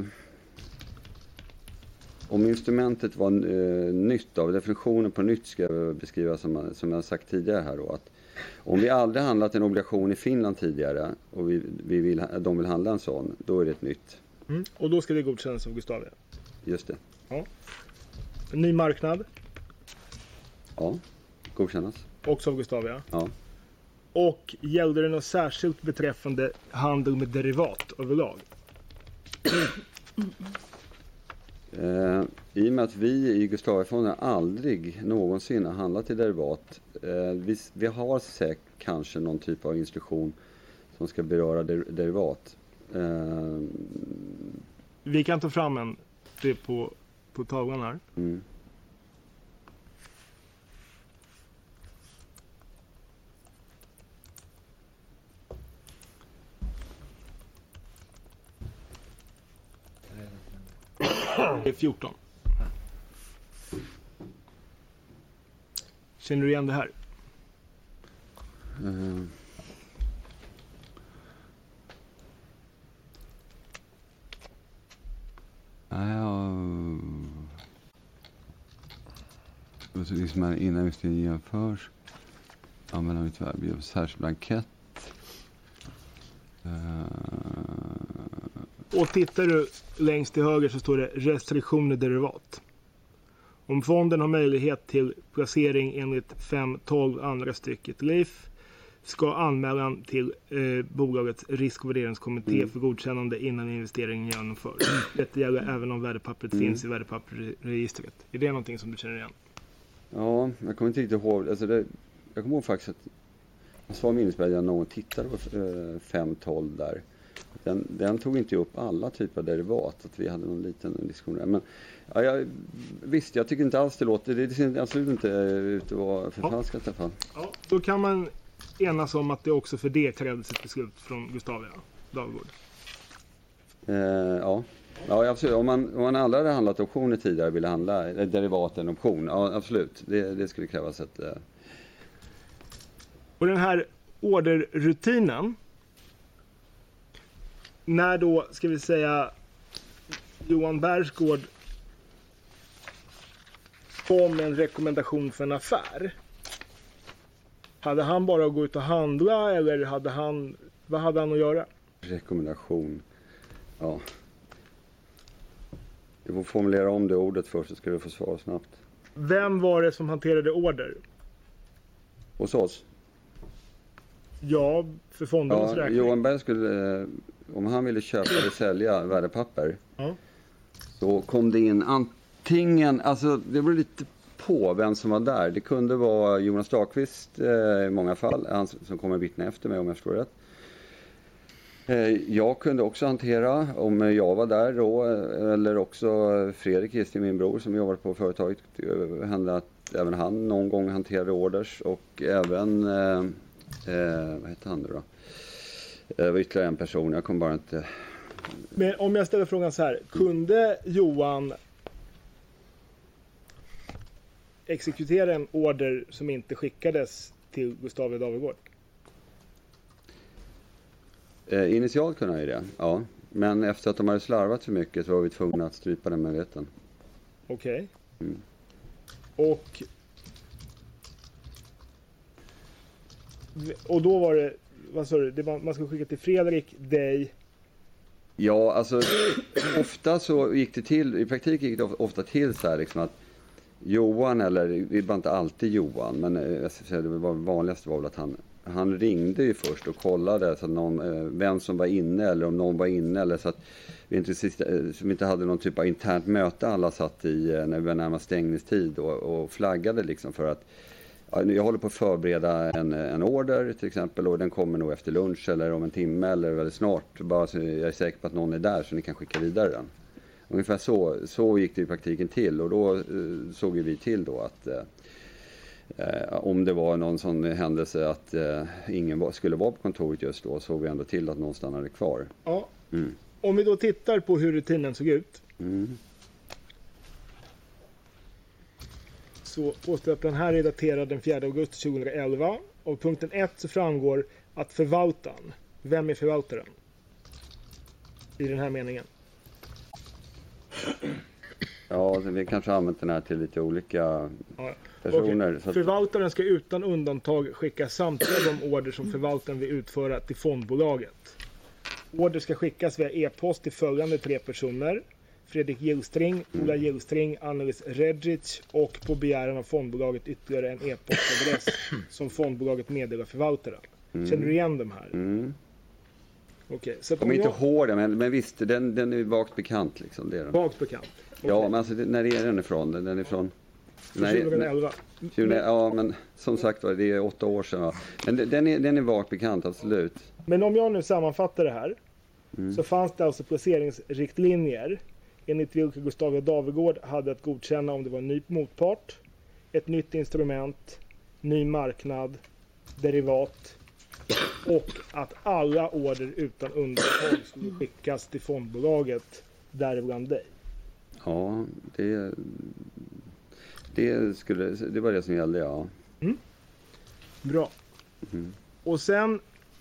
var nytt, av definitionen på nytt ska jag beskriva som jag sagt tidigare här då, att om vi aldrig handlat en obligation i Finland tidigare och de vill handla en sån, då är det ett nytt. Och då ska det godkännas av Gustavia? Just det. Ja. En ny marknad? Ja, godkännas. Också av Gustavia? Ja. Och gällde det något särskilt beträffande handel med derivat överlag? I och med att vi i Gustaviafonden aldrig någonsin har handlat i derivat. Vi har säkert kanske någon typ av instruktion som ska beröra derivat. Vi kan ta fram det på tavlan här. Mm. Det är 14. Känner du igen det här? Så liksom här, innan just det genomförs använder vi tyvärr särskild blankett. Och tittar du längst till höger så står det restriktioner derivat. Om fonden har möjlighet till placering enligt 5.12 andra stycket LIF ska anmälan till bolagets risk- och värderingskommitté för godkännande innan investeringen genomförs. Detta gäller även om värdepappret finns i värdepappersregistret. Är det någonting som du känner igen? Ja, jag kommer inte riktigt ihåg. Alltså jag kommer ihåg faktiskt att jag sa minnesbilden att någon tittade på 5.12 där. Den tog inte upp alla typer av derivat, att vi hade någon liten diskussion där. Men ja, visst, jag tycker inte alls det ser absolut inte ut att vara förfalskat i alla fall. Ja, då kan man enas om att det också för det krävdes ett beslut från Gustavia Dalgård. Ja, absolut. Om man aldrig hade handlat optioner tidigare ville handla derivat en option, ja absolut. Det skulle krävas ett... Och den här orderrutinen, när då, ska vi säga, Johan Bergsgård kom en rekommendation för en affär, hade han bara att gå ut och handla eller vad hade han att göra? Rekommendation, ja. Du får formulera om det ordet först så ska du få svara snabbt. Vem var det som hanterade order? Hos oss? Ja, för fondernas räkning. Johan Berg skulle, om han ville köpa eller sälja värdepapper, så kom det in antingen, alltså det beror lite på vem som var där. Det kunde vara Jonas Dahlqvist i många fall, han som kommer vittna efter mig om jag förstår rätt. Jag kunde också hantera om jag var där då, eller också Fredrik Kristin, min bror som jobbade på företaget. Det hände att även han någon gång hanterade orders och även vad heter han då? Det var ytterligare en person, jag kommer bara inte... Men om jag ställer frågan så här, kunde Johan exekutera en order som inte skickades till Gustavia Dalgård? Initialt kunde jag ju det, ja. Men efter att de hade slarvat så mycket så var vi tvungna att strypa den med veten. Okej. Och då var det, vad sa du, man skulle skicka till Fredrik, dig. Ja, alltså ofta så gick det till, i praktiken gick det ofta till så här liksom att Johan, eller det var inte alltid Johan, men jag ska säga, det var vanligast var väl att han ringde ju först och kollade så att vem som var inne eller om någon var inne, eller så att vi inte hade någon typ av internt möte alla satt i när vi var närmast stängningstid och flaggade liksom för att jag håller på att förbereda en order till exempel och den kommer nog efter lunch eller om en timme eller väldigt snart, bara så jag är säker på att någon är där så ni kan skicka vidare den. Ungefär så gick det i praktiken till och då såg vi till då att om det var någon sån händelse att ingen skulle vara på kontoret just då, såg vi ändå till att någon stannade kvar. Ja. Om vi då tittar på hur rutinen såg ut. Så påstår att den här är daterad den 4 augusti 2011. Och punkten 1 så framgår att förvaltaren, vem är förvaltaren? I den här meningen. Ja, vi kanske har använt den här till lite olika personer. Så förvaltaren ska utan undantag skicka samtliga de order som förvaltaren vill utföra till fondbolaget. Order ska skickas via e-post till följande 3 personer. Fredrik Gillstring, Ola Gillstring, Annelies Redžić och på begäran av fondbolaget ytterligare en e-postadress som fondbolaget meddelar förvaltaren. Känner du igen de här? Okej, så de är inte hårda, men visst, den är vagt bekant. Liksom, det är den. Vagt bekant? Okay. Ja, men alltså, när är den ifrån? Den är från... 2011. Ja, men som sagt var, det är 8 år sedan. Va? Men den är vagt bekant, absolut. Men om jag nu sammanfattar det här, så fanns det alltså placeringsriktlinjer enligt vilka Gustav Davigård hade att godkänna om det var en ny motpart, ett nytt instrument, ny marknad, derivat och att alla order utan undantag skulle skickas till fondbolaget, däribland dig. Ja, det var det som gällde, ja. Bra. Och sen...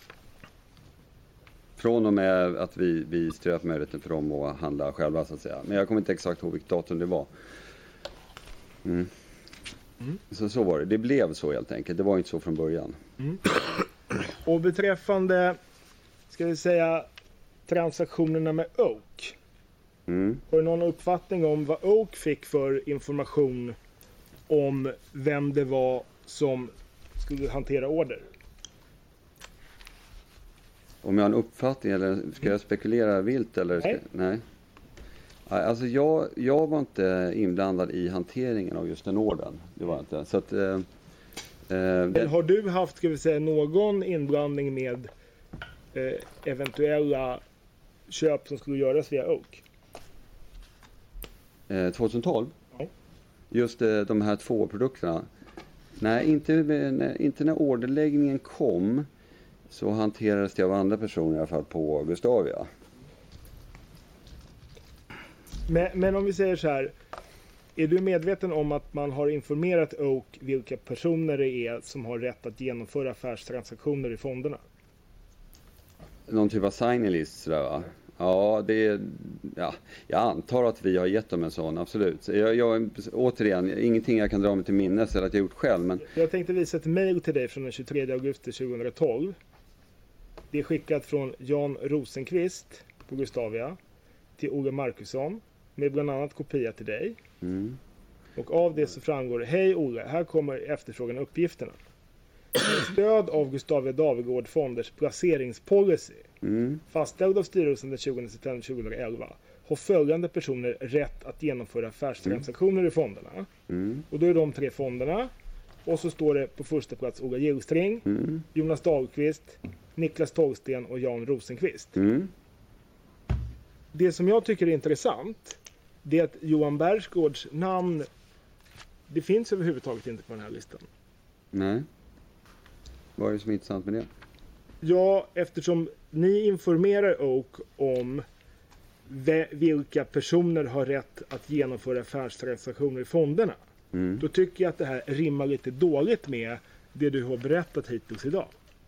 Från och med att vi ströp möjligheten för dem att handla själva, så att säga. Men jag kommer inte exakt ihåg vilket datum det var. Så var det. Det blev så helt enkelt. Det var inte så från början. Och beträffande, ska vi säga, transaktionerna med Oak. Har du någon uppfattning om vad Oak fick för information om vem det var som skulle hantera order? Om jag har en uppfattning, eller ska jag spekulera vilt? Eller nej. Alltså jag var inte inblandad i hanteringen av just den orden. Det var inte. Så att, eller har du haft, ska vi säga, någon inblandning med eventuella köp som skulle göras via Oak? 2012? Ja. Just de här 2 produkterna. Nej, inte när orderläggningen kom. Så hanterades det av andra personer i alla fall på Gustavia. Men om vi säger så här, är du medveten om att man har informerat Oak vilka personer det är som har rätt att genomföra affärstransaktioner i fonderna? Någon typ av signing list, sådär, va? Ja, jag antar att vi har gett dem en sån, absolut. Återigen, ingenting jag kan dra mig till minnes eller att jag gjort själv. Men... Jag tänkte visa ett mejl till dig från den 23 augusti 2012. Det är skickat från Jan Rosenqvist på Gustavia till Olle Markusson med bland annat kopia till dig. Och av det så framgår: hej Olle, här kommer efterfrågan uppgifterna. Med stöd av Gustavia Davigård fonders placeringspolicy fastställd av styrelsen den 20 september 2011 har följande personer rätt att genomföra affärstransaktioner i fonderna. Och då är de 3 fonderna. Och så står det på första plats Ola Gillstring, Jonas Dahlqvist, Niklas Tolsten och Jan Rosenqvist. Det som jag tycker är intressant, det är att Johan Bergsgårds namn, det finns överhuvudtaget inte på den här listan. Nej. Vad är det som är intressant med det? Ja, eftersom ni informerar Oak om vilka personer har rätt att genomföra affärstransaktioner i fonderna. Då tycker jag att det här rimmar lite dåligt med det du har berättat hittills idag.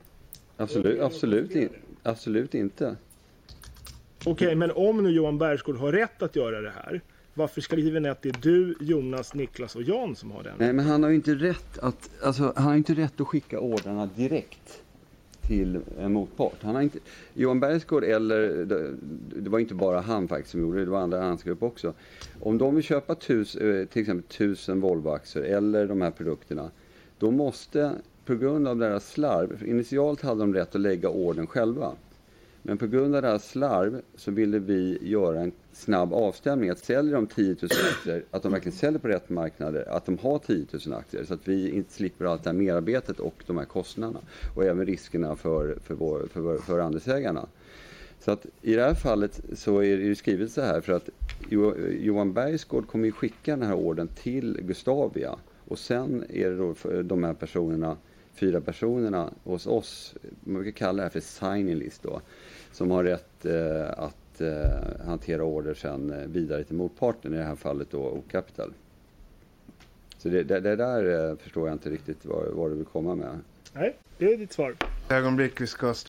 Absolut inte. Okej, men om nu Johan Bergsgård har rätt att göra det här, varför skriver ni att det är du, Jonas, Niklas och Jan som har den? Nej, men han har ju inte rätt att skicka ordrarna direkt till en motpart. Han har inte, Johan Bergsgård, eller det var inte bara han faktiskt som gjorde det, det var andra ansgrupp också. Om de vill köpa till exempel 1000 Volvo-aktier eller de här produkterna, då måste, på grund av deras slarv, initialt hade de rätt att lägga ordern själva. Men på grund av deras slarv så ville vi göra en snabb avstämning. Att säljer de 10 000 aktier, att de verkligen säljer på rätt marknader, att de har 10 000 aktier. Så att vi inte slipper allt det här merarbetet och de här kostnaderna. Och även riskerna för andelsägarna. Så att i det här fallet så är det ju skrivet så här, för att Johan Bergsgård kommer ju skicka den här ordern till Gustavia. Och sen är det då de här personerna, 4 personerna hos oss, man brukar kalla det här för signing list då, som har rätt att hantera order sen vidare till motparten, i det här fallet då O-Capital. Så det där förstår jag inte riktigt vad du vill komma med. Nej, det är ditt svar. Ögonblick vi ska